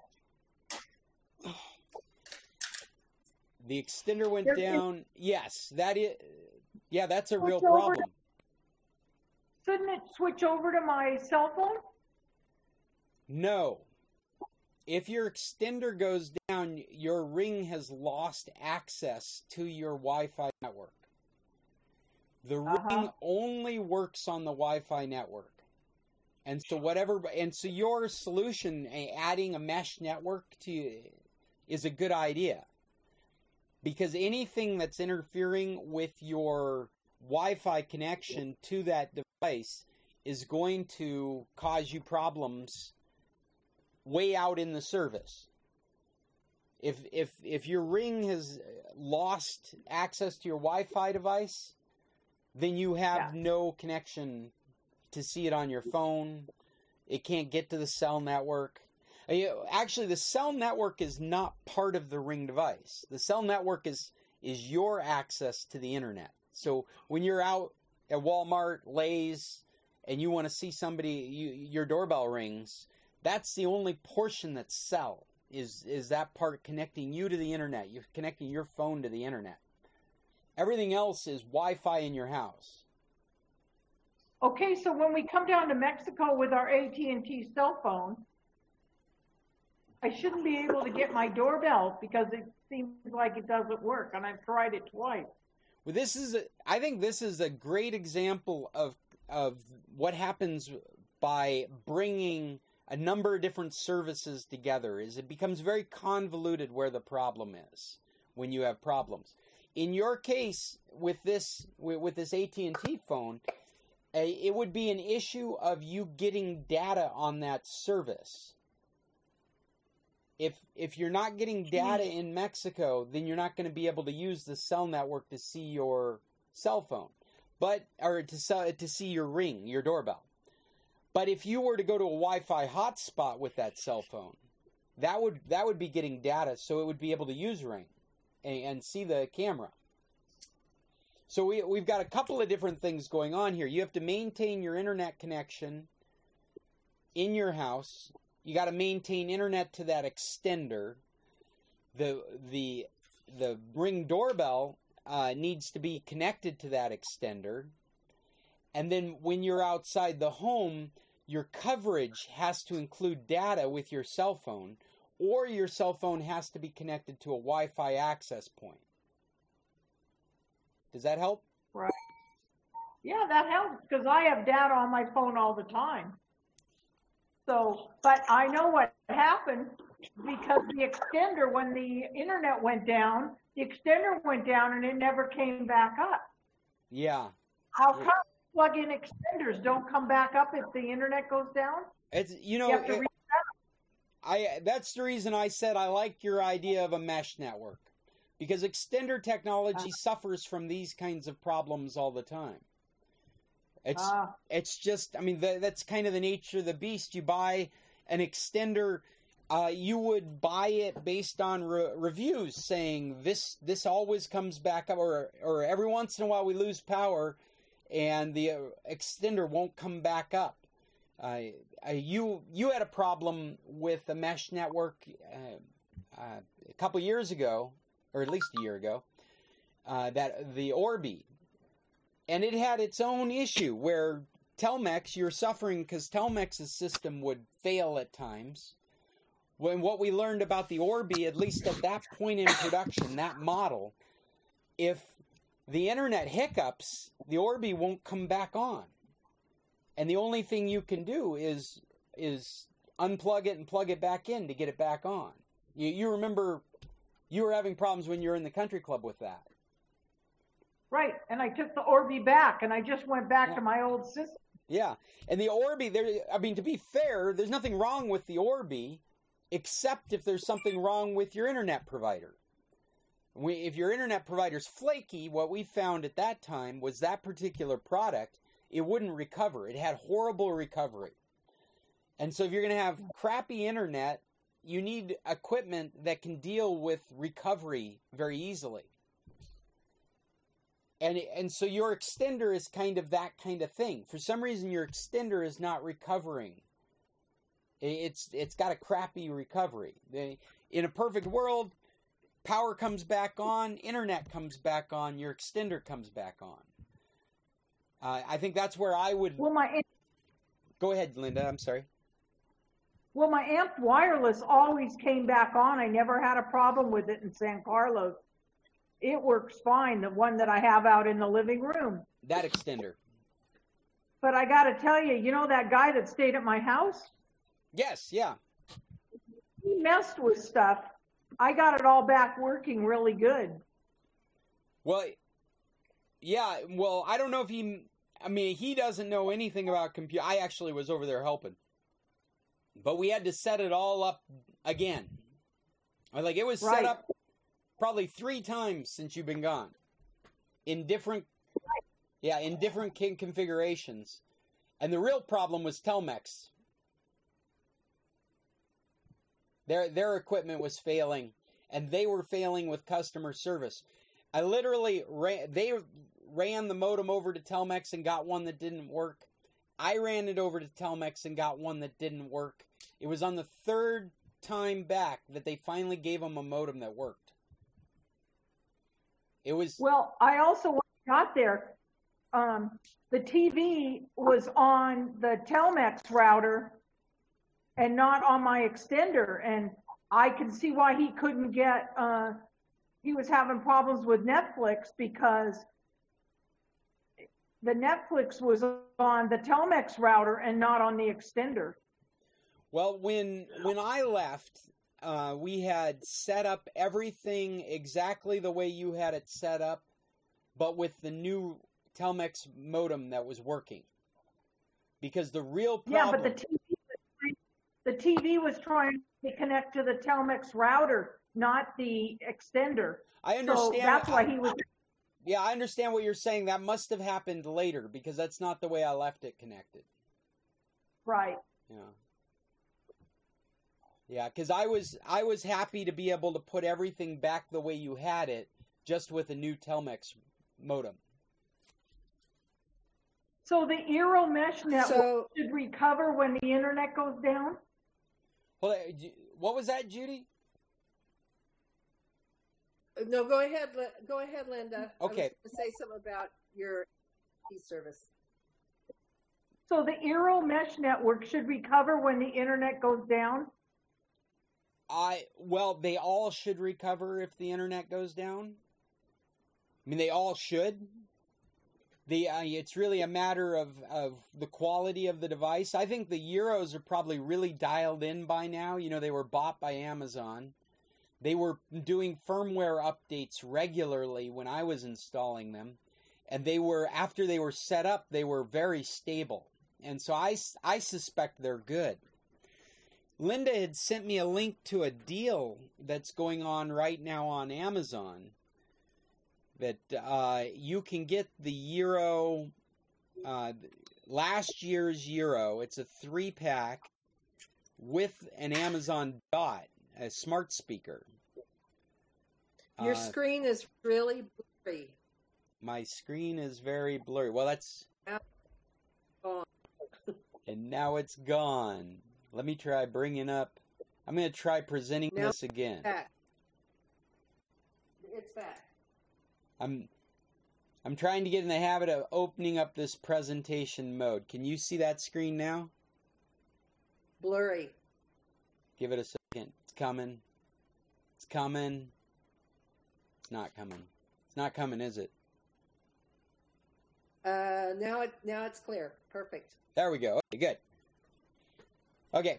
The extender went There's, down. Yes, that is. Yeah, that's a real over problem. to- Shouldn't it switch over to my cell phone? No. If your extender goes down, your Ring has lost access to your Wi-Fi network. The Uh-huh. Ring only works on the Wi-Fi network. And so whatever, and so your solution, eh, adding a mesh network to, is a good idea. Because anything that's interfering with your Wi-Fi connection to that device is going to cause you problems way out in the service. If if if your Ring has lost access to your Wi-Fi device, then you have Yeah. no connection to see it on your phone. It can't get to the cell network. Uh, you- Actually, the cell network is not part of the Ring device. The cell network is is your access to the internet. So when you're out at Walmart, Lay's, and you want to see somebody, you, your doorbell rings, that's the only portion that's cell, is is that part connecting you to the internet. You're connecting your phone to the internet. Everything else is Wi-Fi in your house. Okay, so when we come down to Mexico with our A T and T cell phone, I shouldn't be able to get my doorbell because it seems like it doesn't work, and I've tried it twice. Well, this is a, I think this is a great example of of what happens by bringing a number of different services together. Is it becomes very convoluted where the problem is when you have problems. In your case, with this with, with this A T and T phone, uh, it would be an issue of you getting data on that service. If if you're not getting data in Mexico, then you're not going to be able to use the cell network to see your cell phone, but or to sell, to see your Ring, your doorbell. But if you were to go to a Wi-Fi hotspot with that cell phone, that would that would be getting data, so it would be able to use Ring and, and see the camera. So we, we've got a couple of different things going on here. You have to maintain your internet connection in your house. You got to maintain internet to that extender. The the the Ring doorbell uh, needs to be connected to that extender. And then when you're outside the home, your coverage has to include data with your cell phone, or your cell phone has to be connected to a Wi-Fi access point. Does that help? Right. Yeah, that helps because I have data on my phone all the time. So, but I know what happened because the extender, when the internet went down, the extender went down and it never came back up. Yeah. How come plug-in extenders don't come back up if the internet goes down? It's you know, You have to it, reset I that's the reason I said I like your idea of a mesh network. Because extender technology uh, suffers from these kinds of problems all the time. It's uh, it's just, I mean, the, that's kind of the nature of the beast. You buy an extender, uh, you would buy it based on re- reviews saying this this always comes back up, or or every once in a while we lose power, and the uh, extender won't come back up. Uh, uh, you you had a problem with a mesh network uh, uh, a couple years ago, or at least a year ago, uh, that the Orbi, and it had its own issue where Telmex, you're suffering because Telmex's system would fail at times. When what we learned about the Orbi, at least at that point in production, that model, if the internet hiccups, the Orbi won't come back on. And the only thing you can do is is unplug it and plug it back in to get it back on. You, you remember you were having problems when you were in the country club with that. Right, and I took the Orbi back, and I just went back yeah. to my old system. Yeah, and the Orbi, there. I mean, to be fair, there's nothing wrong with the Orbi, except if there's something wrong with your internet provider. We, if your internet provider's flaky, what we found at that time was that particular product, it wouldn't recover. It had horrible recovery. And so if you're going to have crappy internet, you need equipment that can deal with recovery very easily. And and so your extender is kind of that kind of thing. For some reason, your extender is not recovering. It's it's got a crappy recovery. In a perfect world, power comes back on, internet comes back on, your extender comes back on. Uh, I think that's where I would... Well, my... Go ahead, Linda. I'm sorry. Well, my Amp Wireless always came back on. I never had a problem with it in San Carlos. It works fine, the one that I have out in the living room. That extender. But I got to tell you, you know that guy that stayed at my house? Yes, yeah. He messed with stuff. I got it all back working really good. Well, yeah, well, I don't know if he... I mean, he doesn't know anything about computer. I actually was over there helping. But we had to set it all up again. Like, it was right. set up probably three times since you've been gone. In different... Yeah, in different configurations. And the real problem was Telmex. Their their equipment was failing, and they were failing with customer service. I literally ran, they ran the modem over to Telmex and got one that didn't work. I ran it over to Telmex and got one that didn't work. It was on the third time back that they finally gave them a modem that worked. It was... Well, I also, when I got there, um, the T V was on the Telmex router and not on my extender. And I can see why he couldn't get, uh, he was having problems with Netflix because the Netflix was on the Telmex router and not on the extender. Well, when when I left, uh, we had set up everything exactly the way you had it set up, but with the new Telmex modem that was working. Because the real problem... Yeah, but the T V, the T V was trying to connect to the Telmex router, not the extender. I understand. So that's why he was... Yeah, I understand what you're saying. That must have happened later because that's not the way I left it connected. Right. Yeah. Yeah, because I was I was happy to be able to put everything back the way you had it, just with a new Telmex modem. So the Eero mesh network So- should recover when the internet goes down? Well, what was that, Judy? No, go ahead. Li- Go ahead, Linda. Okay. I was going to say something about your e-service. So the Eero mesh network should recover when the internet goes down? I well, they all should recover if the internet goes down. I mean, they all should. The uh, it's really a matter of, of the quality of the device. I think the Eeros are probably really dialed in by now. You know, they were bought by Amazon. They were doing firmware updates regularly when I was installing them, and they were after they were set up, they were very stable. And so I, I suspect they're good. Linda had sent me a link to a deal that's going on right now on Amazon that uh, you can get the Eero, uh, last year's Eero. It's a three-pack with an Amazon Dot, a smart speaker. Your Uh, screen is really blurry. my screen is very blurry. Well, that's... Gone. And now it's gone. Let me try bringing up... I'm going to try presenting Now this again. Back. It's back. I'm I'm trying to get in the habit of opening up this presentation mode. Can you see that screen now? Blurry. Give it a second. It's coming. It's coming. It's not coming. It's not coming, is it? Uh, now it now it's clear. Perfect. There we go. Okay, good. Okay.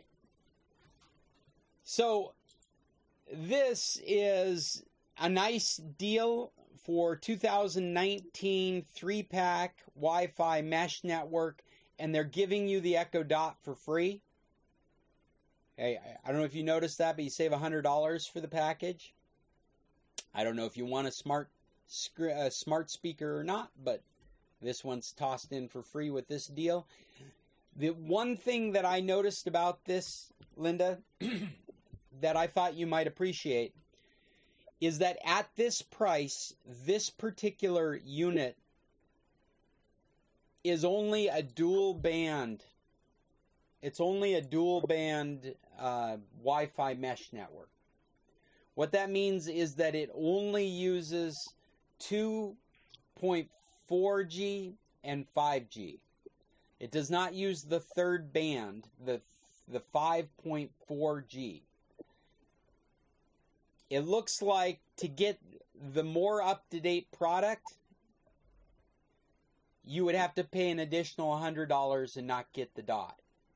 So this is a nice deal for two thousand nineteen three-pack Wi-Fi mesh network, and they're giving you the Echo Dot for free. Hey, I don't know if you noticed that, but you save one hundred dollars for the package. I don't know if you want a smart a smart speaker or not, but this one's tossed in for free with this deal. The one thing that I noticed about this, Linda, that I thought you might appreciate is that at this price, this particular unit is only a dual band. It's only a dual band uh, Wi-Fi mesh network. What that means is that it only uses two point four G and five G. It does not use the third band, the the five point four G. It looks like to get the more up-to-date product, you would have to pay an additional one hundred dollars and not get the Dot.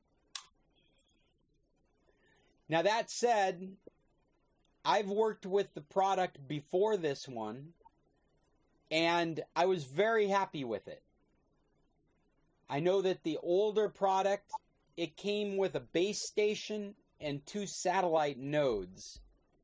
Now that said, I've worked with the product before this one, and I was very happy with it. I know that the older product, it came with a base station and two satellite nodes.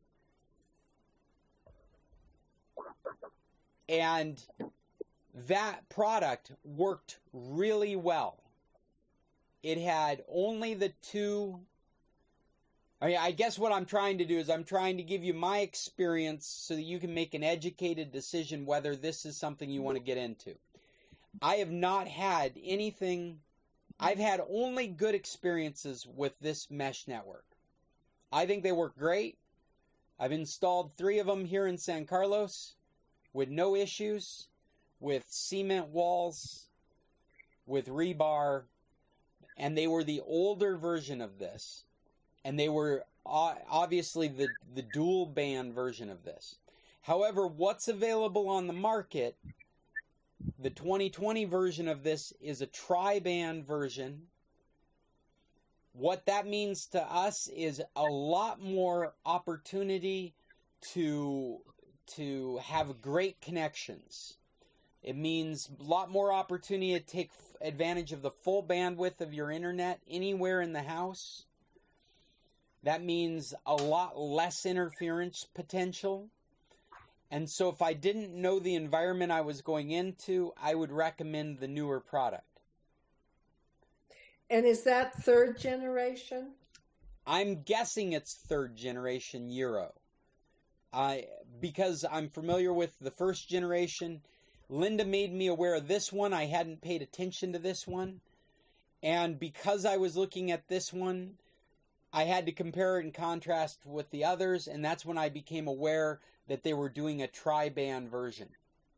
And that product worked really well. It had only the two... I mean, I guess what I'm trying to do is I'm trying to give you my experience so that you can make an educated decision whether this is something you want to get into. I have not had anything... I've had only good experiences with this mesh network. I think they work great. I've installed three of them here in San Carlos with no issues, with cement walls, with rebar, and they were the older version of this. And they were obviously the, the dual band version of this. However, what's available on the market, the twenty twenty version of this is a tri-band version. What that means to us is a lot more opportunity to, to have great connections. It means a lot more opportunity to take advantage of the full bandwidth of your internet anywhere in the house. That means a lot less interference potential. And so if I didn't know the environment I was going into, I would recommend the newer product. And is that third generation? I'm guessing it's third generation Euro. I because I'm familiar with the first generation. Linda made me aware of this one. I hadn't paid attention to this one. And because I was looking at this one, I had to compare it and contrast with the others, and that's when I became aware that they were doing a tri-band version.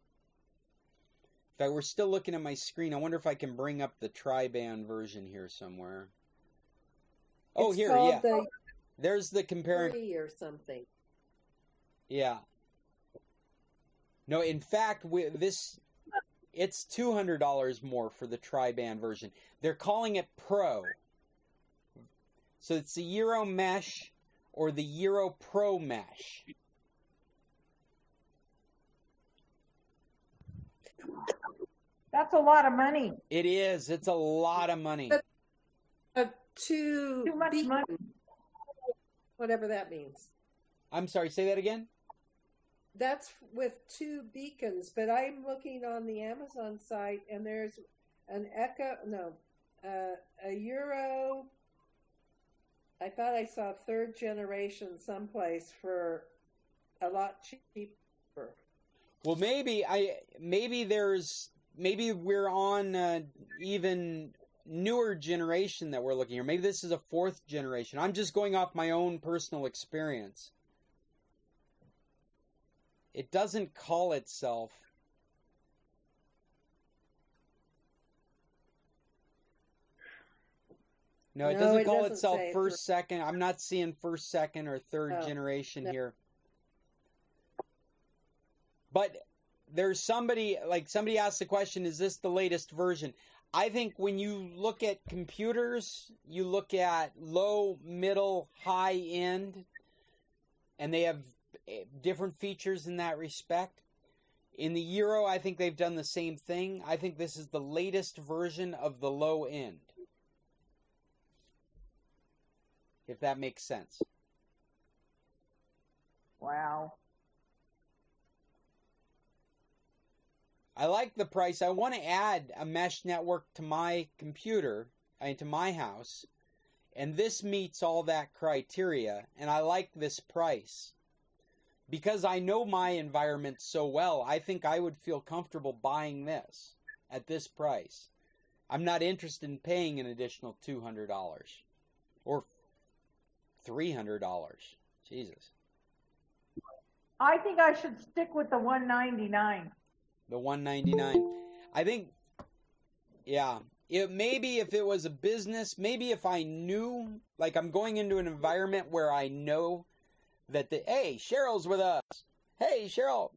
In fact, we're still looking at my screen. I wonder if I can bring up the tri-band version here somewhere. Oh, It's here, called yeah. the There's the comparing. three or something. Yeah. No, in fact, we, this it's two hundred dollars more for the tri-band version. They're calling it Pro. So it's the Euro Mesh or the Euro Pro Mesh. That's a lot of money. It is. It's a lot of money. But- Uh, two Too much beacons, money. whatever that means. I'm sorry, say that again? That's with two beacons, but I'm looking on the Amazon site and there's an Echo, no, uh, a Euro. I thought I saw third generation someplace for a lot cheaper. Well, maybe I maybe there's maybe we're on uh, even newer generation that we're looking here. Maybe this is a fourth generation. I'm just going off my own personal experience. It doesn't call itself. No, it No, doesn't it call doesn't itself say first, second. I'm not seeing first, second, or third Oh, generation no. here. But there's somebody, like somebody asked the question, is this the latest version? I think when you look at computers, you look at low, middle, high end, and they have different features in that respect. In the Euro, I think they've done the same thing. I think this is the latest version of the low end. If that makes sense. Wow. I like the price. I want to add a mesh network to my computer, I mean, to my house, and this meets all that criteria, and I like this price. Because I know my environment so well, I think I would feel comfortable buying this at this price. I'm not interested in paying an additional two hundred dollars or three hundred dollars. Jesus. I think I should stick with the one ninety-nine. The one ninety-nine. I think, yeah. It maybe if it was a business, maybe if I knew, like I'm going into an environment where I know that the, hey, Cheryl's with us. Hey, Cheryl.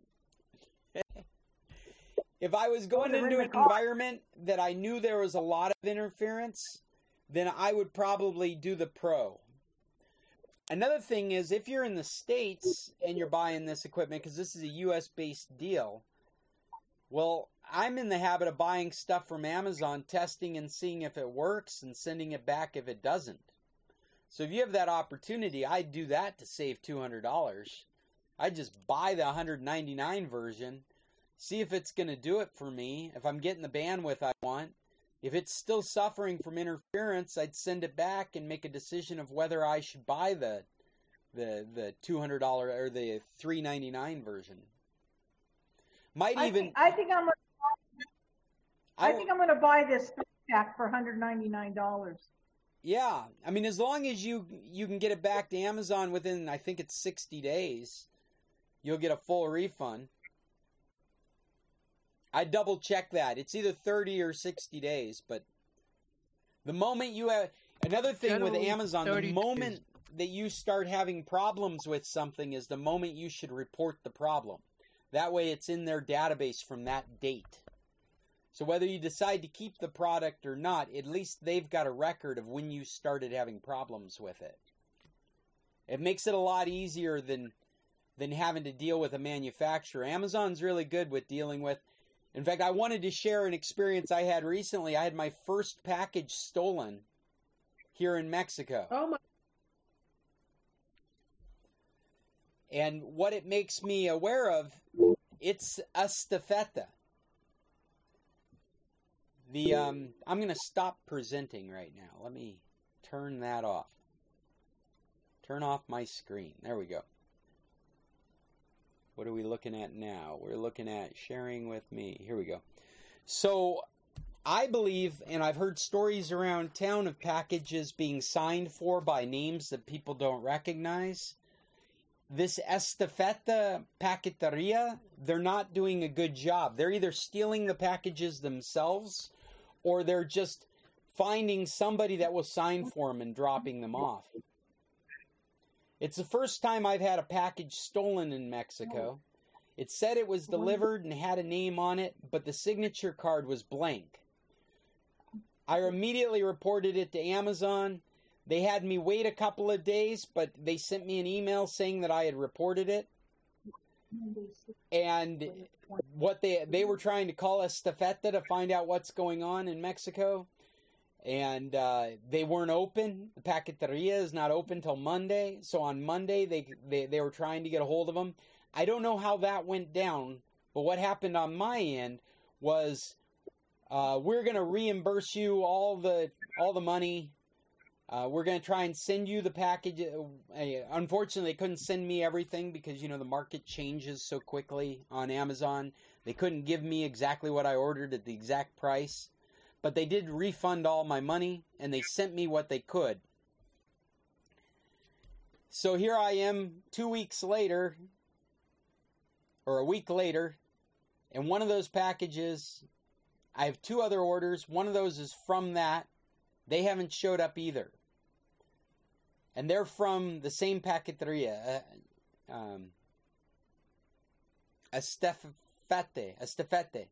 If I was going into an environment that I knew there was a lot of interference, then I would probably do the Pro. Another thing is, if you're in the States and you're buying this equipment, because this is a U S-based deal, well, I'm in the habit of buying stuff from Amazon, testing and seeing if it works, and sending it back if it doesn't. So if you have that opportunity, I'd do that to save two hundred dollars. I'd just buy the one ninety-nine version, see if it's going to do it for me, if I'm getting the bandwidth I want. If it's still suffering from interference, I'd send it back and make a decision of whether I should buy the the the two hundred dollars or the three ninety-nine version. Might I even think, I think I'm gonna, I, I think I'm going to buy this pack for one hundred ninety-nine dollars. Yeah, I mean, as long as you you can get it back to Amazon within, I think it's sixty days, you'll get a full refund. I double check that. It's either thirty or sixty days, but the moment you have, another thing with Generally Amazon, the thirty moment days. that you start having problems with something is the moment you should report the problem. That way it's in their database from that date. So whether you decide to keep the product or not, at least they've got a record of when you started having problems with it. It makes it a lot easier than than having to deal with a manufacturer. Amazon's really good with dealing with. In fact, I wanted to share an experience I had recently. I had my first package stolen here in Mexico. Oh my! And what it makes me aware of, it's a Stafetta. The um, I'm going to stop presenting right now. Let me turn that off. turn off my screen. There we go. What are we looking at now? We're looking at sharing with me. Here we go. So I believe, and I've heard stories around town of packages being signed for by names that people don't recognize. This Estafeta Paqueteria, they're not doing a good job. They're either stealing the packages themselves, or they're just finding somebody that will sign for them and dropping them off. It's the first time I've had a package stolen in Mexico. It said it was delivered and had a name on it, but the signature card was blank. I immediately reported it to Amazon. They had me wait a couple of days, but they sent me an email saying that I had reported it. And what they they were trying to call Estafeta to find out what's going on in Mexico. And uh, they weren't open. The Paqueteria is not open till Monday. So on Monday, they, they, they were trying to get a hold of them. I don't know how that went down, but what happened on my end was uh, we're going to reimburse you all the all the money. Uh, we're going to try and send you the package. Uh, unfortunately, they couldn't send me everything because, you know, the market changes so quickly on Amazon. They couldn't give me exactly what I ordered at the exact price. But they did refund all my money, and they sent me what they could. So here I am two weeks later, or a week later, and one of those packages, I have two other orders. One of those is from that. They haven't showed up either. And they're from the same paqueteria, uh, um, Estafeta, Estafeta.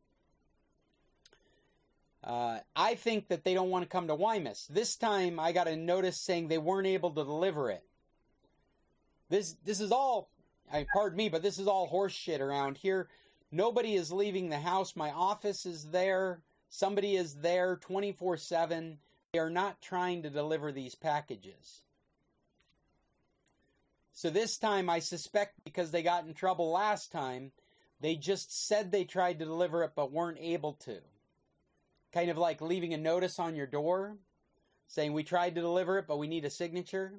Uh, I think that they don't want to come to Guaymas. This time I got a notice saying they weren't able to deliver it. This this is all, I pardon me, but this is all horse shit around here. Nobody is leaving the house. My office is there. Somebody is there twenty-four seven. They are not trying to deliver these packages. So this time I suspect because they got in trouble last time, they just said they tried to deliver it but weren't able to. Kind of like leaving a notice on your door saying we tried to deliver it, but we need a signature.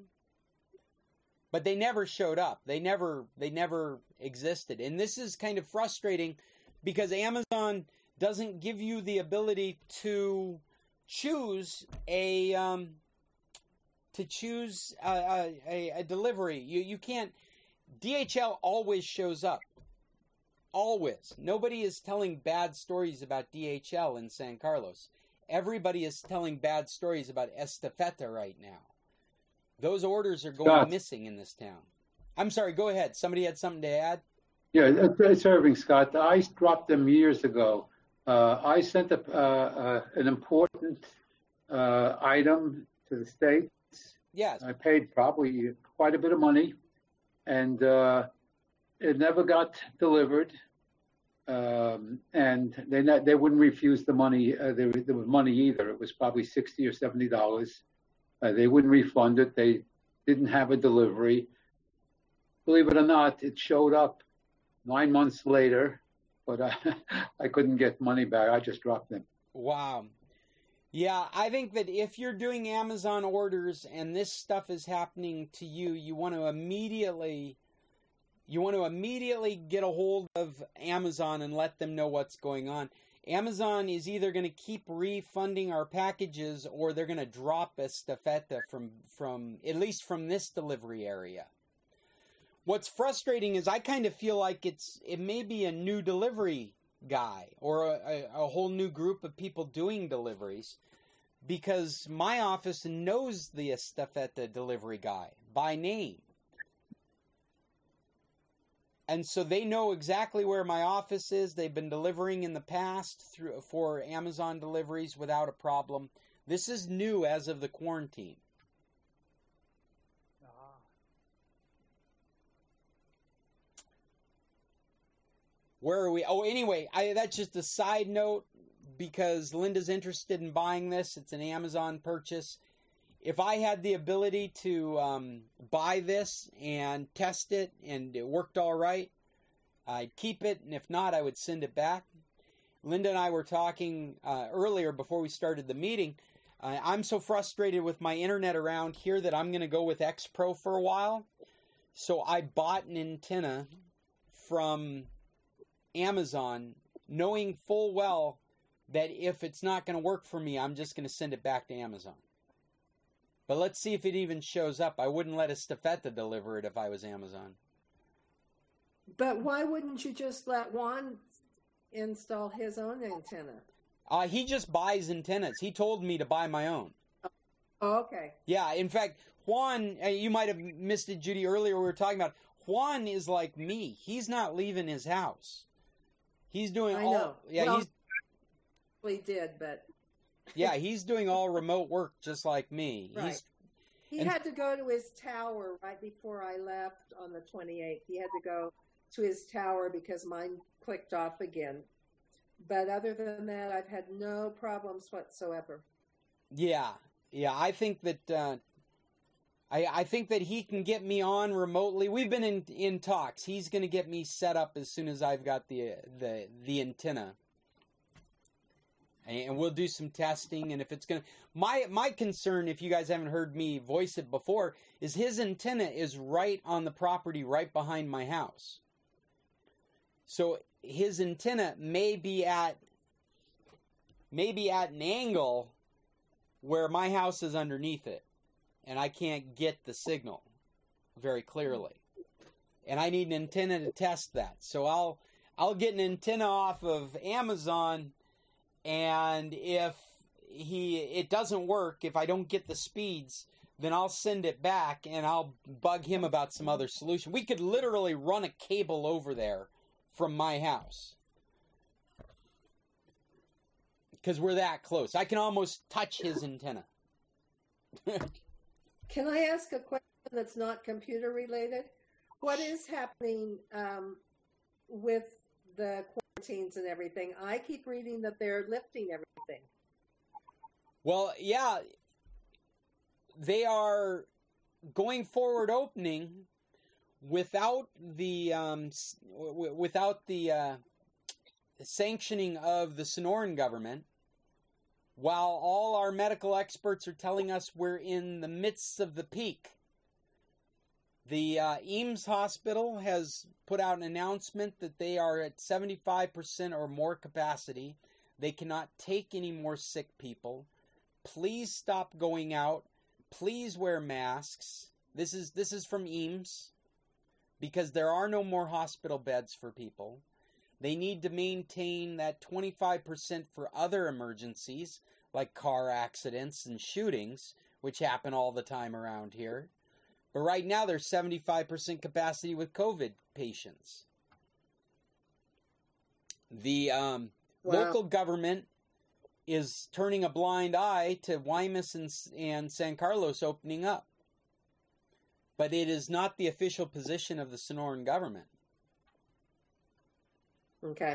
But they never showed up. They never, they never existed. And this is kind of frustrating because Amazon doesn't give you the ability to choose a, um, to choose a, a, a delivery. You, you can't, D H L always shows up. Always. Nobody is telling bad stories about D H L in San Carlos. Everybody is telling bad stories about Estafeta right now. Those orders are going Scott. missing in this town. I'm sorry, go ahead. Somebody had something to add? Yeah, it's Irving, Scott. I dropped them years ago. Uh, I sent a, uh, uh, an important uh, item to the States. Yes. I paid probably quite a bit of money, and uh, it never got delivered. Um, and they not, they wouldn't refuse the money. Uh, there, there was money either. It was probably sixty or seventy dollars. Uh, they wouldn't refund it. They didn't have a delivery. Believe it or not, it showed up nine months later, but I, I couldn't get money back. I just dropped them. Wow. Yeah, I think that if you're doing Amazon orders and this stuff is happening to you, you want to immediately, you want to immediately get a hold of Amazon and let them know what's going on. Amazon is either going to keep refunding our packages or they're going to drop Estafeta from, from, at least from this delivery area. What's frustrating is I kind of feel like it's, it may be a new delivery guy or a, a, a whole new group of people doing deliveries, because my office knows the Estafeta delivery guy by name. And so they know exactly where my office is. They've been delivering in the past through for Amazon deliveries without a problem. This is new as of the quarantine. Where are we? Oh, anyway, I, that's just a side note because Linda's interested in buying this. It's an Amazon purchase. If I had the ability to um, buy this and test it and it worked all right, I'd keep it. And if not, I would send it back. Linda and I were talking uh, earlier before we started the meeting. I, I'm so frustrated with my internet around here that I'm going to go with X Pro for a while. So I bought an antenna from Amazon, knowing full well that if it's not going to work for me, I'm just going to send it back to Amazon. But let's see if it even shows up. I wouldn't let Estafeta deliver it if I was Amazon. But why wouldn't you just let Juan install his own antenna? Uh, he just buys antennas. He told me to buy my own. Oh, okay. Yeah, in fact, Juan, uh, you might have missed it, Judy, earlier we were talking about, Juan is like me. He's not leaving his house. He's doing I all... know. Yeah, well, he's... we did, but... yeah, he's doing all remote work just like me. Right. He's, he and, had to go to his tower right before I left on the twenty-eighth. He had to go to his tower because mine clicked off again. But other than that, I've had no problems whatsoever. Yeah, yeah, I think that uh, I, I think that he can get me on remotely. We've been in in talks. He's going to get me set up as soon as I've got the the the antenna, and we'll do some testing. And if it's going to, my my concern, if you guys haven't heard me voice it before, is his antenna is right on the property, right behind my house. So his antenna may be at maybe at an angle where my house is underneath it, and I can't get the signal very clearly. And I need an antenna to test that. So I'll I'll get an antenna off of Amazon, and if he it doesn't work, if I don't get the speeds, then I'll send it back and I'll bug him about some other solution. We could literally run a cable over there from my house, because we're that close. I can almost touch his antenna. Can I ask a question that's not computer related? What is happening um, with the quarantines and everything? I keep reading that they're lifting everything. Well, yeah, they are going forward opening without the um, w- without the uh, sanctioning of the Sonoran government, while all our medical experts are telling us we're in the midst of the peak. The uh, Eames Hospital has put out an announcement that they are at seventy-five percent or more capacity. They cannot take any more sick people. Please stop going out. Please wear masks. This is this is from Eames, because there are no more hospital beds for people. They need to maintain that twenty-five percent for other emergencies, like car accidents and shootings, which happen all the time around here. But right now, there's seventy-five percent capacity with COVID patients. The um, Wow. local government is turning a blind eye to Guaymas and, and San Carlos opening up. But it is not the official position of the Sonoran government. Okay.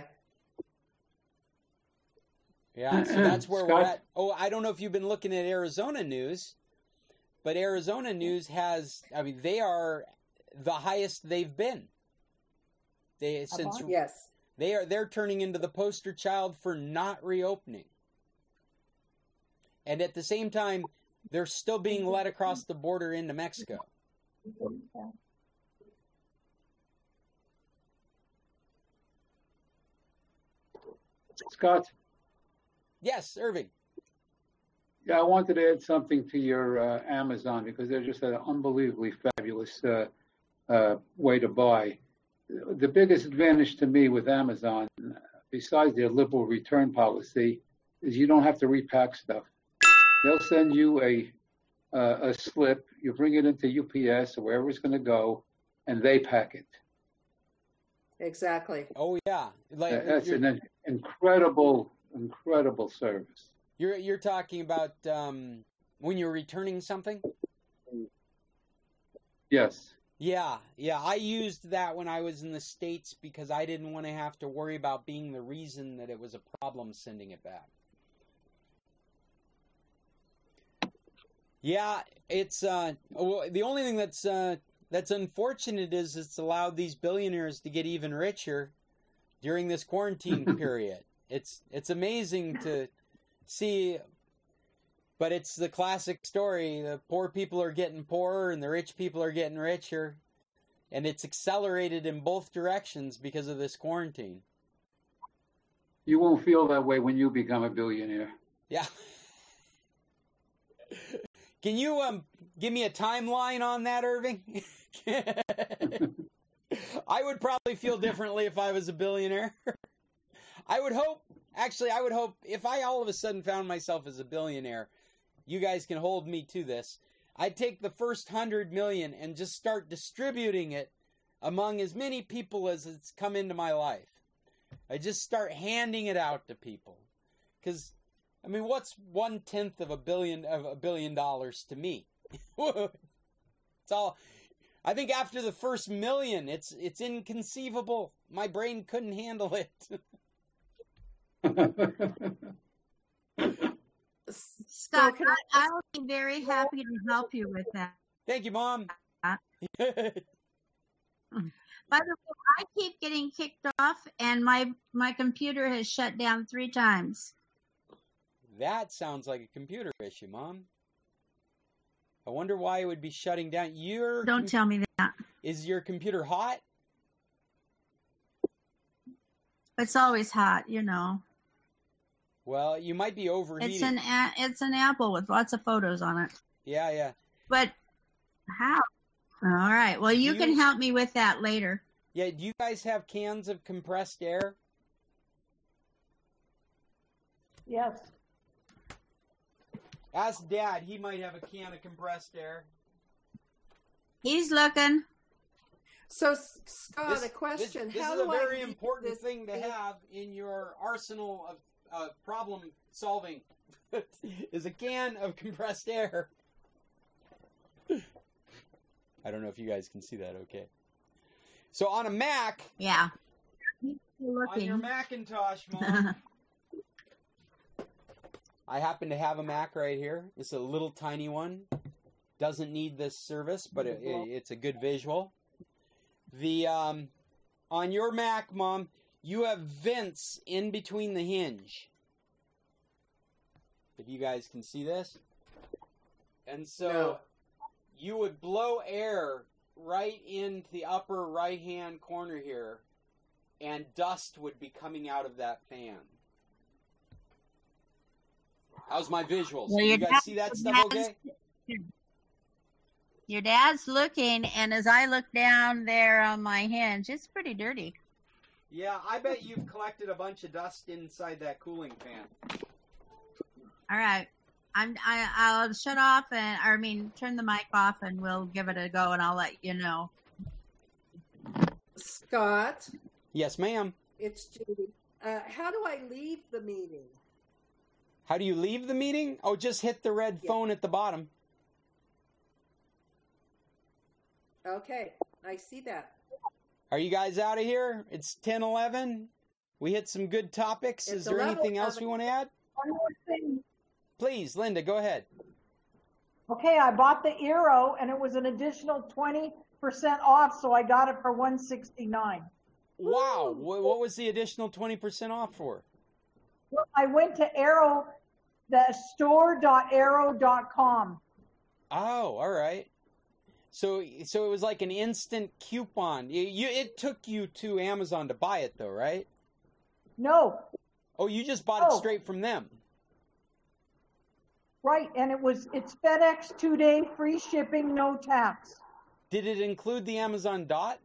Yeah, so that's where Scott? we're at. Oh, I don't know if you've been looking at Arizona news, but Arizona news has, I mean, they are the highest they've been. They since Yes. they are they're turning into the poster child for not reopening. And at the same time, they're still being let across the border into Mexico. Scott, Yes, Irving. yeah, I wanted to add something to your uh, Amazon, because they're just an unbelievably fabulous uh, uh, way to buy. The biggest advantage to me with Amazon, besides their liberal return policy, is you don't have to repack stuff. They'll send you a uh, a slip, you bring it into U P S or wherever it's going to go, and they pack it. Exactly. Oh yeah, like Uh, That's you're, an incredible, incredible service. you're you're talking about um, when you're returning something. Yes. Yeah, yeah. I used that when I was in the States because I didn't want to have to worry about being the reason that it was a problem sending it back. Yeah, it's uh, well, the only thing that's uh, that's unfortunate is it's allowed these billionaires to get even richer during this quarantine period. It's it's amazing to see But it's the classic story. The poor people are getting poorer and the rich people are getting richer. And it's accelerated in both directions because of this quarantine. You won't feel that way when you become a billionaire. Yeah. Can you um give me a timeline on that, Irving? I would probably feel differently if I was a billionaire. I would hope, actually, I would hope if I all of a sudden found myself as a billionaire, you guys can hold me to this. I'd take the first hundred million and just start distributing it among as many people as it's come into my life. I just start handing it out to people. Because, I mean, what's one tenth of a billion of a billion dollars to me? It's all. I think after the first million, it's it's inconceivable. My brain couldn't handle it. Scott, I, I will be very happy to help you with that. Thank you, Mom. By the way, I keep getting kicked off, and my my computer has shut down three times. That sounds like a computer issue, Mom. I wonder why it would be shutting down. Your Don't com- tell me that. Is your computer hot? It's always hot, you know. Well, you might be overheating. It's an a- it's an Apple with lots of photos on it. Yeah, yeah. But how? All right. Well, you Do can you- help me with that later. Yeah, do you guys have cans of compressed air? Yes. Ask Dad. He might have a can of compressed air. He's looking. So, S- Scott, This, a question. this, this How is a do I very leave important this thing to meeting? have in your arsenal of uh, problem solving. Is a can of compressed air. I don't know if you guys can see that okay. So on a Mac, Yeah. He's on looking. your Macintosh, Mom, I happen to have a Mac right here. It's a little tiny one. Doesn't need this service, but it, it, it's a good visual. The um, on your Mac, Mom, you have vents in between the hinge. If you guys can see this. And so No. you would blow air right into the upper right-hand corner here, and dust would be coming out of that fan. How's my visuals? Well, Can you your guys dad- see that your stuff dad's- okay? Your dad's looking, and as I look down there on my hinge, it's pretty dirty. Yeah, I bet you've collected a bunch of dust inside that cooling fan. All right. I'm, I, I'll shut off and, or, I mean, turn the mic off, and we'll give it a go, and I'll let you know. Scott, Yes, ma'am. it's Judy. Uh, how do I leave the meeting? How do you leave the meeting? Oh, just hit the red Yeah. phone at the bottom. Okay, I see that. Are you guys out of here? It's ten eleven. We hit some good topics. It's Is there eleven anything else we eleven. want to add? One more thing. Please, Linda, go ahead. Okay, I bought the Eero and it was an additional twenty percent off, so I got it for one sixty-nine. Wow. Wh- What was the additional twenty percent off for? I went to Aero, the store dot aero dot com. Oh, all right. So, so it was like an instant coupon. You, you, it took you to Amazon to buy it, though, right? No, Oh, you just bought it Oh. straight from them. right, and it was, it's FedEx two-day free shipping, no tax. Did it include the Amazon Dot?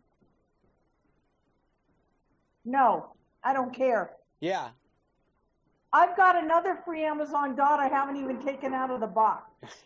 No, I don't care. Yeah. I've got another free Amazon Dot I haven't even taken out of the box.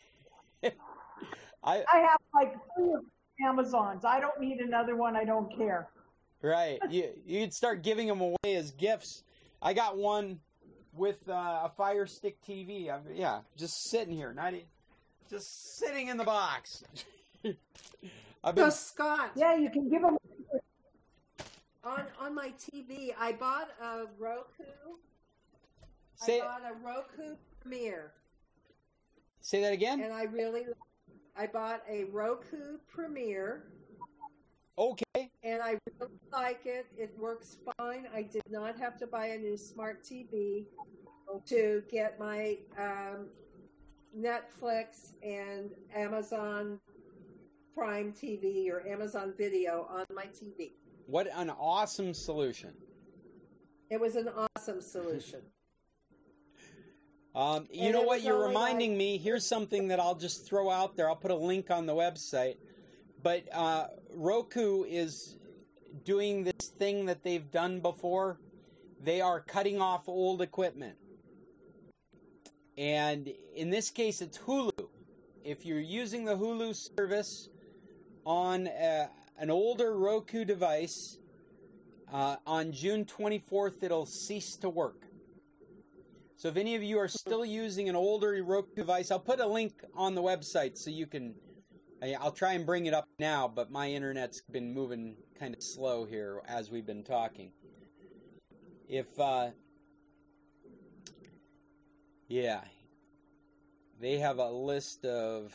I I have like three Amazons. I don't need another one. I don't care. right. You you'd start giving them away as gifts. I got one with uh, a Fire Stick T V. I've, yeah, just sitting here, not e- just sitting in the box. I've So, been Scott, Yeah, you can give them. on, on my T V, I bought a Roku. say I bought a Roku Premiere, say that again. and I really, I bought a Roku Premiere, Okay. and I really like it. It works fine. I did not have to buy a new smart T V to get my um, Netflix and Amazon Prime T V or Amazon Video on my T V. What an awesome solution. It was an awesome solution. Um, you And know it what? was You're only reminding like- me. Here's something that I'll just throw out there. I'll put a link on the website. But uh, Roku is doing this thing that they've done before. They are cutting off old equipment. And in this case, it's Hulu. If you're using the Hulu service on a, an older Roku device, uh, on June twenty-fourth, it'll cease to work. So if any of you are still using an older Roku device, I'll put a link on the website so you can, I'll try and bring it up now, but my internet's been moving kind of slow here as we've been talking. If, uh, yeah, they have a list of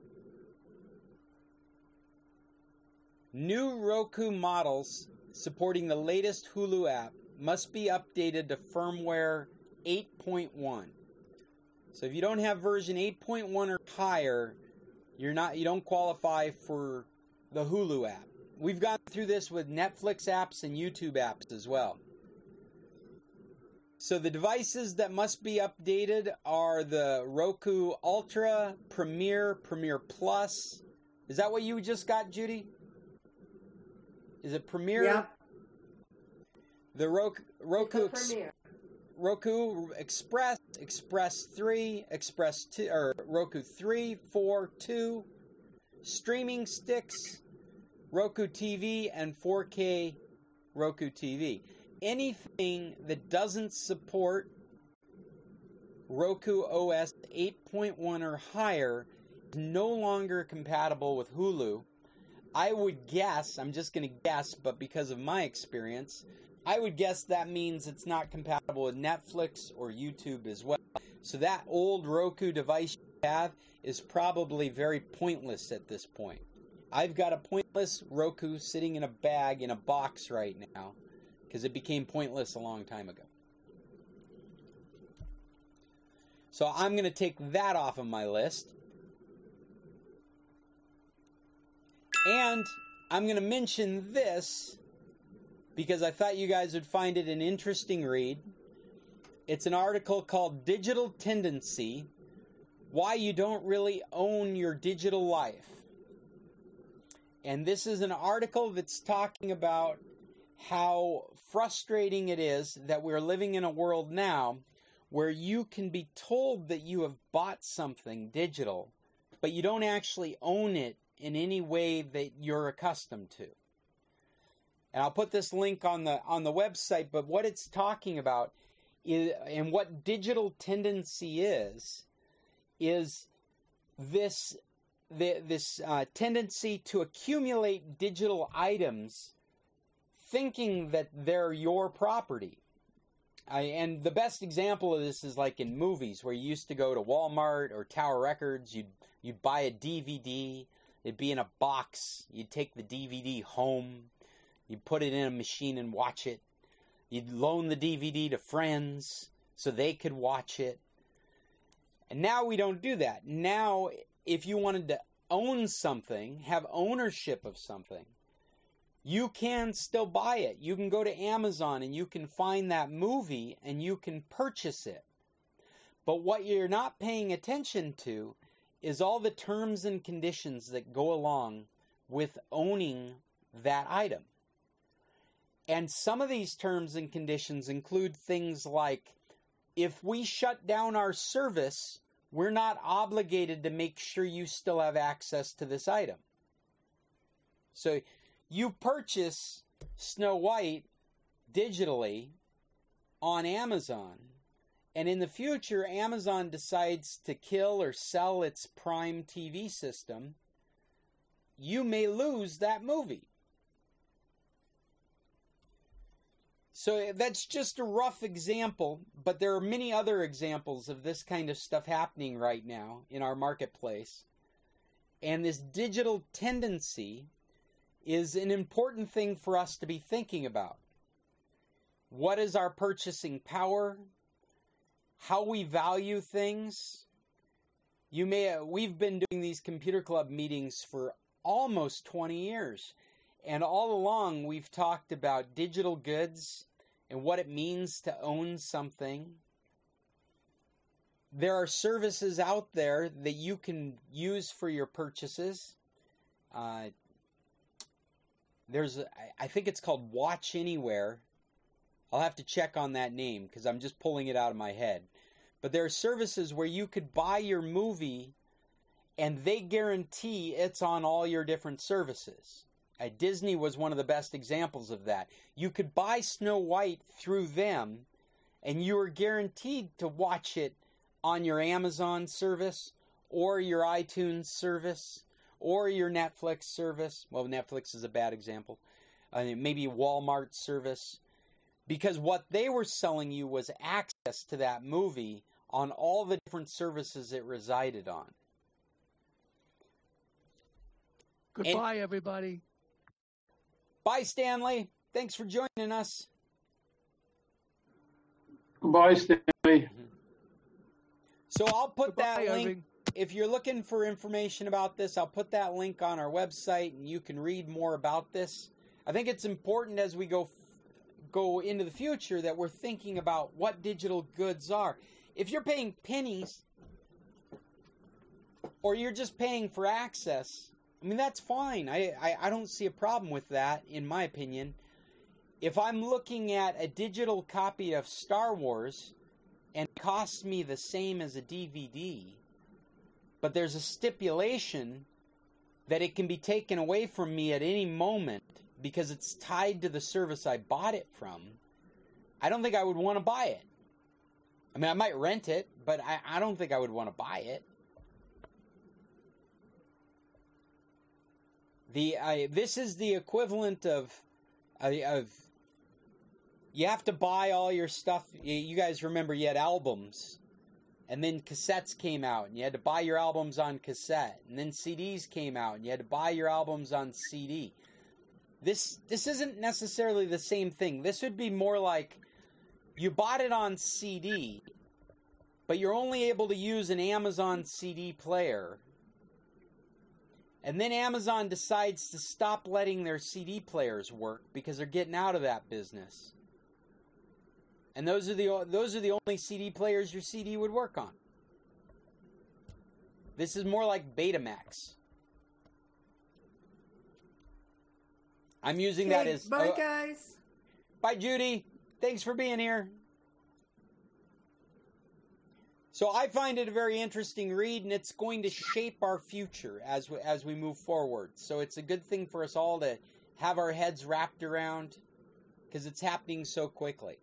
new Roku models supporting the latest Hulu app must be updated to firmware eight point one. So if you don't have version eight point one or higher, you're not you don't qualify for the Hulu app. We've gone through this with Netflix apps and YouTube apps as well. So the devices that must be updated are the Roku Ultra, Premier, Premier Plus. Is that what you just got, Judy? Is it Premier? Yeah. The Roku, Roku It's a Ex- Premiere. Roku Express, Express three, Express two, or Roku three, four, two, streaming sticks, Roku T V, and four K Roku T V. Anything that doesn't support Roku O S eight point one or higher is no longer compatible with Hulu. I would guess, I'm just going to guess, but because of my experience, I would guess that means it's not compatible with Netflix or YouTube as well. So that old Roku device you have is probably very pointless at this point. I've got a pointless Roku sitting in a bag in a box right now because it became pointless a long time ago. So I'm going to take that off of my list. And I'm going to mention this because I thought you guys would find it an interesting read. It's an article called Digital Tendency, Why You Don't Really Own Your Digital Life. And this is an article that's talking about how frustrating it is that we're living in a world now where you can be told that you have bought something digital, but you don't actually own it in any way that you're accustomed to. And I'll put this link on the on the website, but what it's talking about is, and what digital tendency is, is this the, this uh, tendency to accumulate digital items thinking that they're your property. I, and the best example of this is like in movies where you used to go to Walmart or Tower Records, you'd, you'd buy a D V D, it'd be in a box, you'd take the D V D home, you'd put it in a machine and watch it, you'd loan the D V D to friends so they could watch it. And now we don't do that. Now, if you wanted to own something, have ownership of something, you can still buy it. You can go to Amazon and you can find that movie and you can purchase it. But what you're not paying attention to is all the terms and conditions that go along with owning that item. And some of these terms and conditions include things like, if we shut down our service, we're not obligated to make sure you still have access to this item. So you purchase Snow White digitally on Amazon, and in the future, Amazon decides to kill or sell its Prime T V system, you may lose that movie. So that's just a rough example, but there are many other examples of this kind of stuff happening right now in our marketplace. And this digital tendency is an important thing for us to be thinking about. What is our purchasing power? How we value things? You may we've been doing these computer club meetings for almost twenty years. And all along we've talked about digital goods and what it means to own something. There are services out there that you can use for your purchases. Uh, there's, a, I think it's called Watch Anywhere. I'll have to check on that name because I'm just pulling it out of my head. But there are services where you could buy your movie and they guarantee it's on all your different services. Uh, Disney was one of the best examples of that. You could buy Snow White through them and you were guaranteed to watch it on your Amazon service or your iTunes service or your Netflix service. Well, Netflix is a bad example. Uh, maybe Walmart service. Because what they were selling you was access to that movie on all the different services it resided on. Goodbye, and, everybody. Bye, Stanley. Thanks for joining us. Goodbye, Stanley. So I'll put Goodbye, that link. Irving. If you're looking for information about this, I'll put that link on our website and you can read more about this. I think it's important as we go go into the future that we're thinking about what digital goods are. If you're paying pennies or you're just paying for access, I mean, that's fine. I, I, I don't see a problem with that, in my opinion. If I'm looking at a digital copy of Star Wars and it costs me the same as a D V D, but there's a stipulation that it can be taken away from me at any moment because it's tied to the service I bought it from, I don't think I would want to buy it. I mean, I might rent it, but I, I don't think I would want to buy it. The I, this is the equivalent of, uh, of you have to buy all your stuff. You guys remember you had albums, and then cassettes came out, and you had to buy your albums on cassette, and then C Ds came out, and you had to buy your albums on C D. This this isn't necessarily the same thing. This would be more like you bought it on C D, but you're only able to use an Amazon C D player. And then Amazon decides to stop letting their C D players work because they're getting out of that business. And those are the those are the only C D players your C D would work on. This is more like Betamax. I'm using Okay, that as... bye, uh, guys. Bye, Judy. Thanks for being here. So I find it a very interesting read, and it's going to shape our future as we, as we move forward. So it's a good thing for us all to have our heads wrapped around because it's happening so quickly.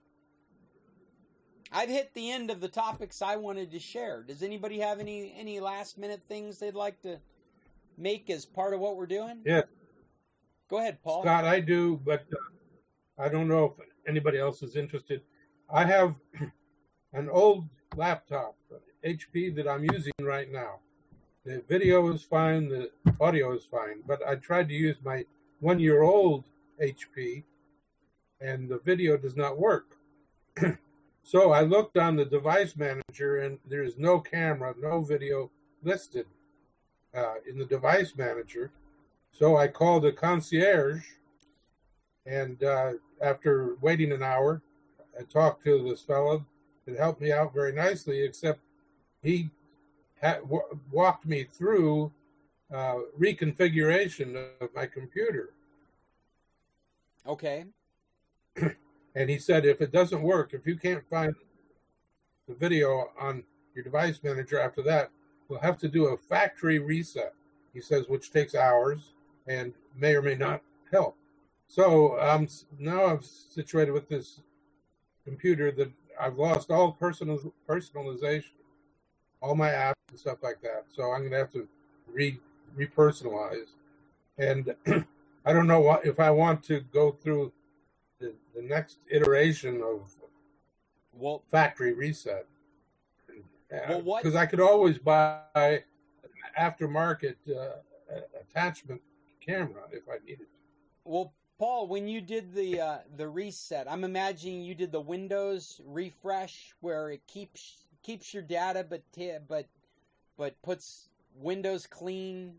I've hit the end of the topics I wanted to share. Does anybody have any, any last-minute things they'd like to make as part of what we're doing? Yeah. Go ahead, Paul. Scott, I do, but uh, I don't know if anybody else is interested. I have an old laptop, H P, that I'm using right now. The video is fine, the audio is fine, but I tried to use my one-year-old H P, and the video does not work. So I looked on the device manager, and there's no camera, no video listed uh, in the device manager. So I called a concierge, and uh, after waiting an hour, I talked to this fellow that helped me out very nicely, except he had, w- walked me through uh, reconfiguration of my computer. Okay. And he said, if it doesn't work, if you can't find the video on your device manager after that, we'll have to do a factory reset, he says, which takes hours and may or may not help. So um, now I'm situated with this computer that I've lost all personal personalization, all my apps and stuff like that. So I'm going to have to re repersonalize. And I don't know what, if I want to go through the, the next iteration of well, factory reset. Well, what? Because I could always buy an aftermarket uh, attachment camera if I needed to. Well, Paul, when you did the uh, the reset, I'm imagining you did the Windows refresh where it keeps keeps your data, but t- but but puts Windows clean.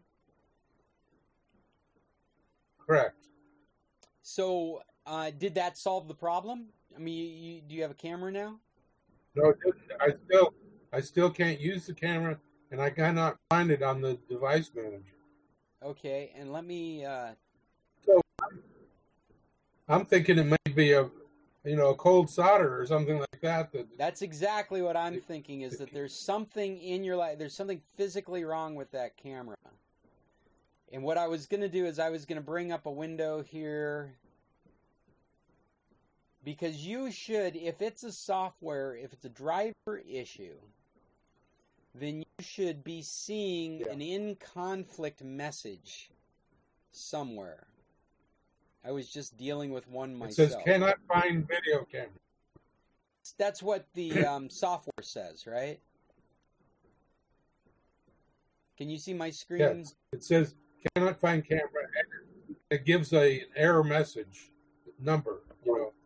Correct. So, uh, did that solve the problem? I mean, you, you, do you have a camera now? No, it didn't. I still, I still can't use the camera, and I cannot find it on the device manager. Okay, and let me. Uh... So, I'm thinking it may be a, you know, a cold solder or something like that. That That's exactly what I'm thinking. Is that there's something in your life? There's something physically wrong with that camera. And what I was going to do is I was going to bring up a window here. Because you should, if it's a software, if it's a driver issue, then you should be seeing Yeah. an in-conflict message somewhere. I was just dealing with one it myself. says cannot find video camera. That's what the um, software says, right? Can you see my screen? Yes, it says cannot find camera. And it gives a an error message number. You know.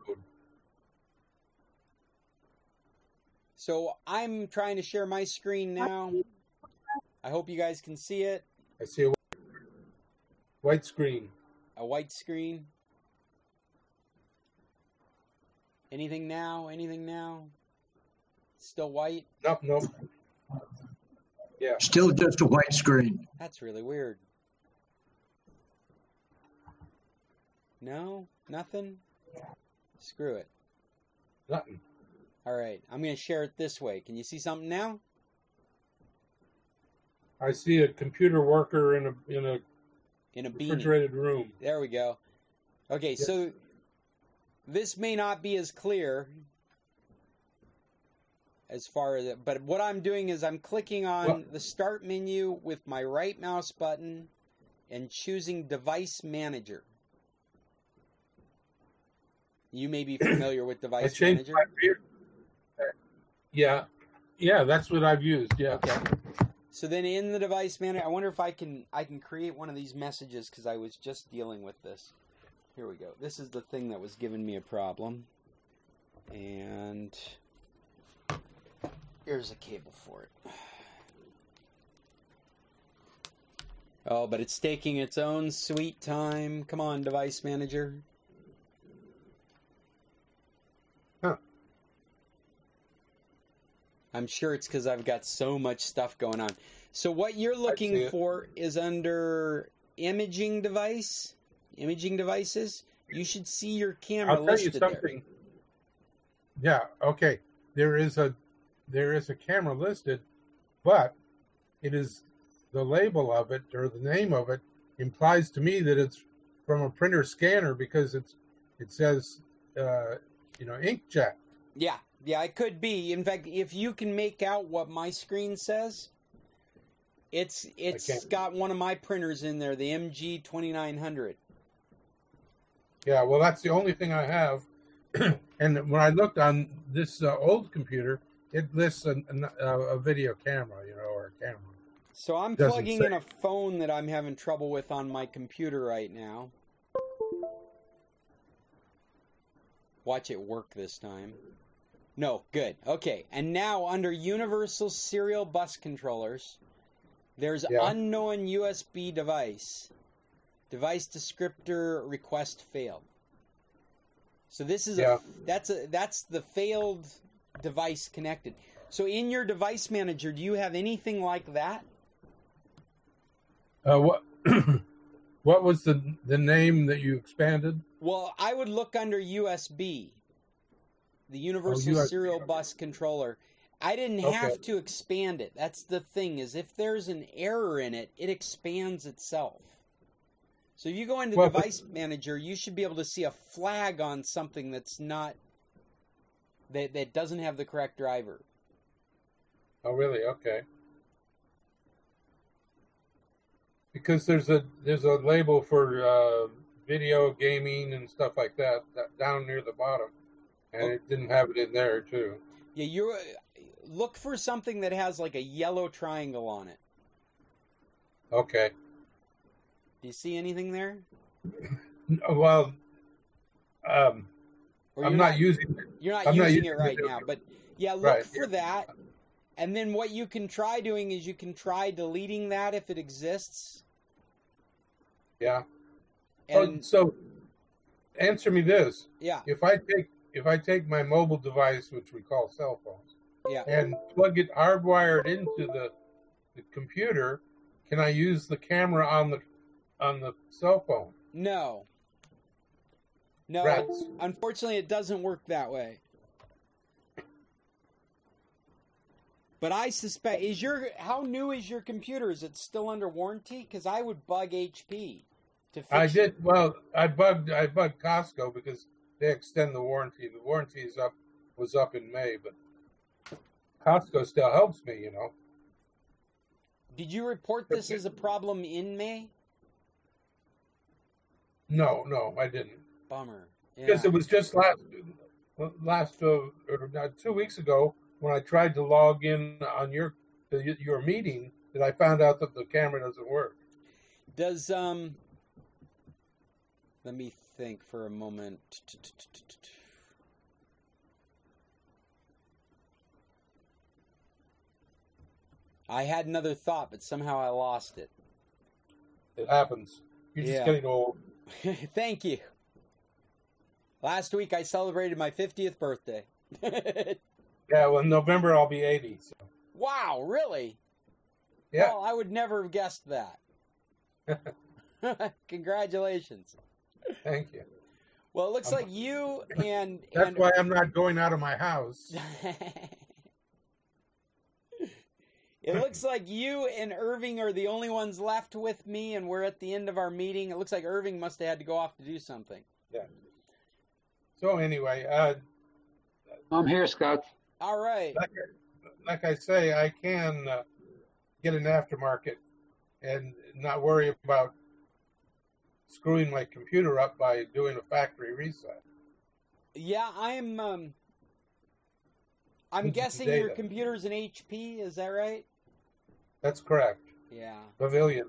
So I'm trying to share my screen now. I hope you guys can see it. I see a white screen. A white screen. Anything now? Anything now? Still white? Nope, nope. Yeah. Still just a white screen. That's really weird. No? Nothing? Screw it. Nothing. All right. I'm going to share it this way. Can you see something now? I see a computer worker in a in a In a beanie. refrigerated room. There we go. Okay, Yes. so this may not be as clear as far as it, but what I'm doing is I'm clicking on Well- the start menu with my right mouse button and choosing device manager. You may be familiar with I device changed manager. my beard. Yeah, yeah, that's what I've used. Yeah. Okay. So then in the device manager, I wonder if I can I can create one of these messages because I was just dealing with this. Here we go. This is the thing that was giving me a problem. And here's a cable for it. Oh, but it's taking its own sweet time. Come on, device manager. Huh. I'm sure it's because I've got so much stuff going on. So what you're see looking it. for is under imaging device, imaging devices. You should see your camera I'll tell you listed there. something. Yeah. Okay. There is a there is a camera listed, but it is the label of it or the name of it implies to me that it's from a printer scanner because it's it says uh, you know inkjet. Yeah, yeah, it could be. In fact, if you can make out what my screen says, it's it's can't. got one of my printers in there, the M G twenty-nine hundred. Yeah. Well, that's the only thing I have. And when I looked on this uh, old computer, it lists a, a, a video camera, you know, or a camera. So I'm Doesn't plugging say. in a phone that I'm having trouble with on my computer right now. Watch it work this time. No, good. Okay, and now under Universal Serial Bus Controllers, there's Yeah. unknown U S B device. Device descriptor request failed. So this is Yeah. a that's a that's the failed device connected. So in your device manager, do you have anything like that? Uh, what what was the the name that you expanded? Well, I would look under U S B, the Universal U S B, Serial okay. Bus Controller. I didn't Okay. have to expand it. That's the thing, is if there's an error in it, it expands itself. So if you go into Well, but- Device Manager, you should be able to see a flag on something that's not, that, that doesn't have the correct driver. Oh, really? Okay. Because there's a there's a label for uh, video gaming and stuff like that, that down near the bottom, and Oh. it didn't have it in there too. Yeah, you look for something that has like a yellow triangle on it. Okay. Do you see anything there? Well, um, Or I'm you're not, using it. You're not I'm not using it using right it. now, but yeah, look Right, for that. And then what you can try doing is you can try deleting that if it exists. Yeah. And oh, so answer me this. Yeah. If I take if I take my mobile device, which we call cell phones, yeah. and plug it hardwired into the, the computer, can I use the camera on the on the cell phone? No. No, Rats. Unfortunately, it doesn't work that way. But I suspect, is your, how new is your computer? Is it still under warranty? Because I would bug H P to fix I it. did, well, I bugged, I bugged Costco because they extend the warranty. The warranty is up, was up in May, but Costco still helps me, you know. Did you report this as a problem in May? No, no, I didn't. Bummer. Yeah. Because it was just last, last, uh, or not, two weeks ago, when I tried to log in on your your meeting, that I found out that the camera doesn't work. Does um? Let me think for a moment. I had another thought, but somehow I lost it. It happens. You're just Yeah. getting old. Thank you. Last week I celebrated my fiftieth birthday. Yeah, well, in November I'll be eighty. So. Wow, really? Yeah. Well, I would never have guessed that. Congratulations. Thank you. Well, it looks I'm, like you and... That's and, why I'm not going out of my house. It looks like you and Irving are the only ones left with me, and we're at the end of our meeting. It looks like Irving must have had to go off to do something. Yeah. So anyway, uh, I'm here, Scott. All right. Like, like I say, I can uh, get an aftermarket and not worry about screwing my computer up by doing a factory reset. Yeah, I'm. Um, I'm This is guessing data. your computer's an H P. Is that right? That's correct. Yeah. Pavilion.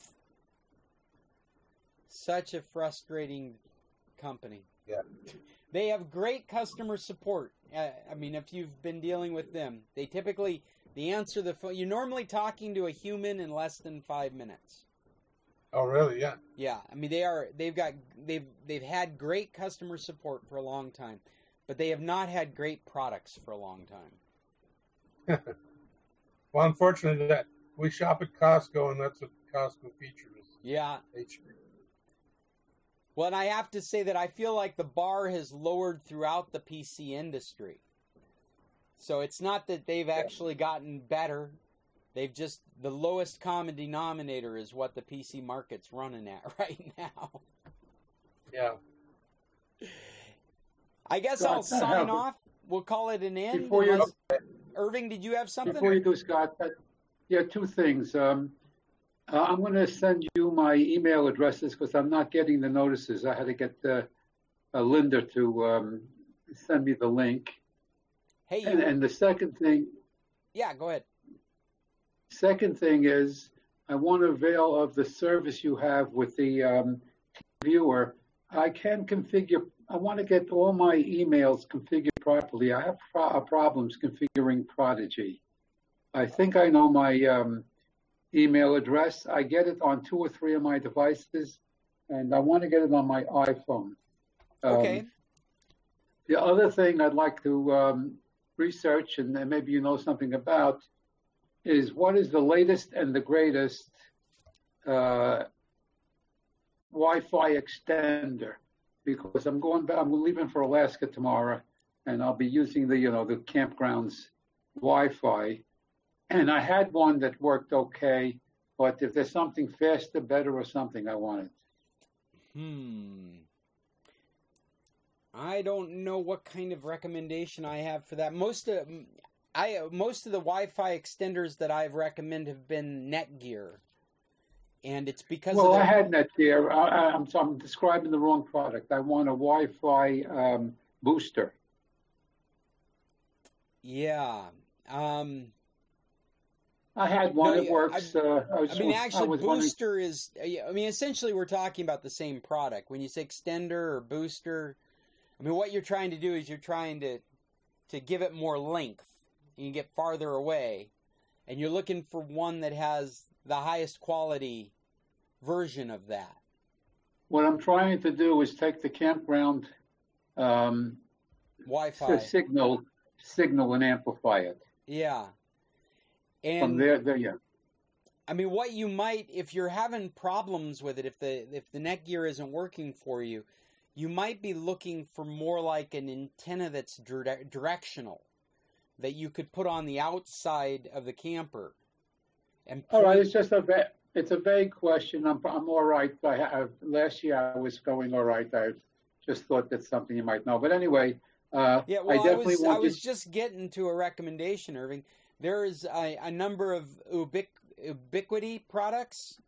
Such a frustrating company. Yeah. They have great customer support. Uh, I mean, if you've been dealing with them, they typically they answer the phone. You're normally talking to a human in less than five minutes. Oh, really? Yeah. Yeah. I mean, they are. They've got. They've they've had great customer support for a long time, but they have not had great products for a long time. Well, unfortunately, that we shop at Costco, and that's what Costco features. Yeah. H P. Well, and I have to say that I feel like the bar has lowered throughout the P C industry. So it's not that they've actually gotten better. They've just, the lowest common denominator is what the P C market's running at right now. Yeah. I guess Scott, I'll I sign have- off. We'll call it an end. Before you, unless- Irving, did you have something? before you do, Scott, uh, yeah, two things. Um, uh, I'm going to send you my email addresses because I'm not getting the notices. I had to get uh, uh, Linda to um, send me the link. Hey, you, And, and the second thing, yeah, go ahead. second thing is, I want to avail of the service you have with the um, viewer. I can configure. I want to get all my emails configured properly. I have pro- problems configuring Prodigy. I think I know my um, email address. I get it on two or three of my devices, and I want to get it on my iPhone. Um, Okay. The other thing I'd like to um, research, and then maybe you know something about, is what is the latest and the greatest uh, Wi-Fi extender? Because I'm going back, I'm leaving for Alaska tomorrow, and I'll be using the, you know, the campground's Wi-Fi. And I had one that worked okay, but if there's something faster, better, or something, I want it. Hmm. I don't know what kind of recommendation I have for that. Most of I most of the Wi-Fi extenders that I've recommended have been Netgear, and it's because Well, of I their, had Netgear. I, I, I'm, so I'm describing the wrong product. I want a Wi-Fi um, booster. yeah. Um, I had one. No, it yeah, works. uh, I, was, I mean, I actually, was wondering- booster is. I mean, essentially, we're talking about the same product. When you say extender or booster, I mean, what you're trying to do is you're trying to to give it more length. and you get farther away, and you're looking for one that has the highest quality version of that. What I'm trying to do is take the campground um, Wi-Fi signal, signal and amplify it. Yeah. And from there, there, yeah. I mean, what you might, if you're having problems with it, if the if the Netgear isn't working for you, you might be looking for more like an antenna that's dire- directional that you could put on the outside of the camper. And all right, it's just a va- it's a vague question. I'm I'm all right. I, I, last year I was going all right. I just thought that's something you might know. But anyway, uh, yeah, well, I definitely I was, want I was to... just getting to a recommendation, Irving. There is a, a number of ubiqu- Ubiquiti products.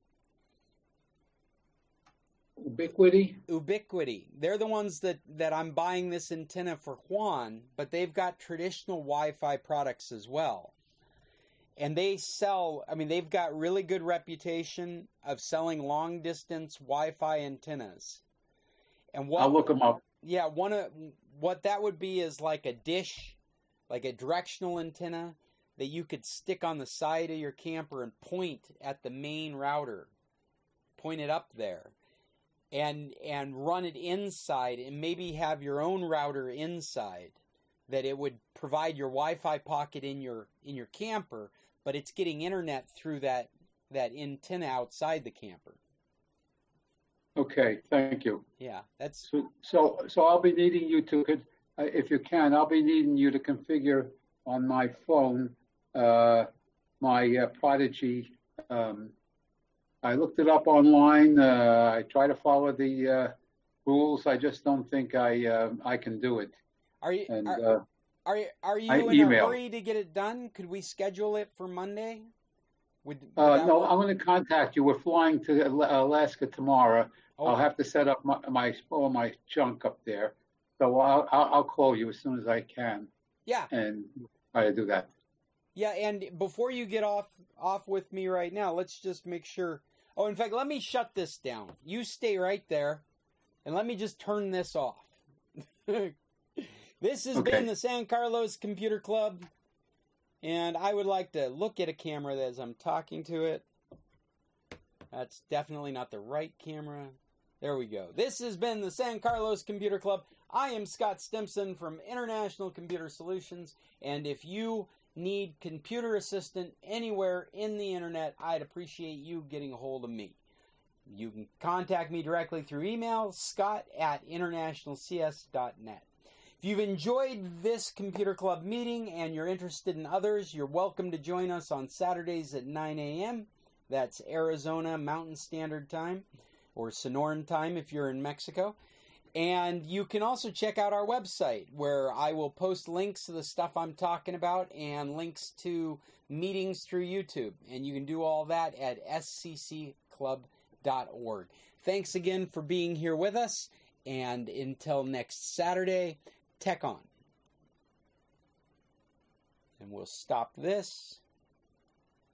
Ubiquiti? Ubiquiti. They're the ones that, that I'm buying this antenna for Juan, but they've got traditional Wi-Fi products as well. And they sell, I mean, they've got really good reputation of selling long-distance Wi-Fi antennas. And what, I'll look them up. Yeah, one of what that would be is like a dish, like a directional antenna that you could stick on the side of your camper and point at the main router. Point it up there. And and run it inside and maybe have your own router inside that it would provide your Wi-Fi pocket in your in your camper, but it's getting internet through that that antenna outside the camper. Okay, thank you. Yeah, that's so. So, so I'll be needing you to, uh, if you can, I'll be needing you to configure on my phone uh, my uh, Prodigy. Um, I looked it up online. Uh, I try to follow the uh, rules. I just don't think I uh, I can do it. Are you and, are, uh, are, are you I in email. a hurry to get it done? Could we schedule it for Monday? Would, would Uh, that no, work? I'm going to contact you. We're flying to Al- Alaska tomorrow. Oh. I'll have to set up my, my all my junk up there. So I'll, I'll I'll call you as soon as I can. Yeah. And try to do that. Yeah, and before you get off off with me right now, let's just make sure. Oh, in fact, let me shut this down. You stay right there, and let me just turn this off. This has Okay. been the San Carlos Computer Club, and I would like to look at a camera as I'm talking to it. That's definitely not the right camera. There we go. This has been the San Carlos Computer Club. I am Scott Stimson from International Computer Solutions, and if you need computer assistant anywhere in the internet, I'd appreciate you getting a hold of me. You can contact me directly through email, scott at international c s dot net. If you've enjoyed this Computer Club meeting and you're interested in others, you're welcome to join us on Saturdays at nine a.m. That's Arizona Mountain Standard Time, or Sonoran Time if you're in Mexico. And you can also check out our website, where I will post links to the stuff I'm talking about and links to meetings through YouTube. And you can do all that at s c c club dot org. Thanks again for being here with us, and until next Saturday, tech on. And we'll stop this.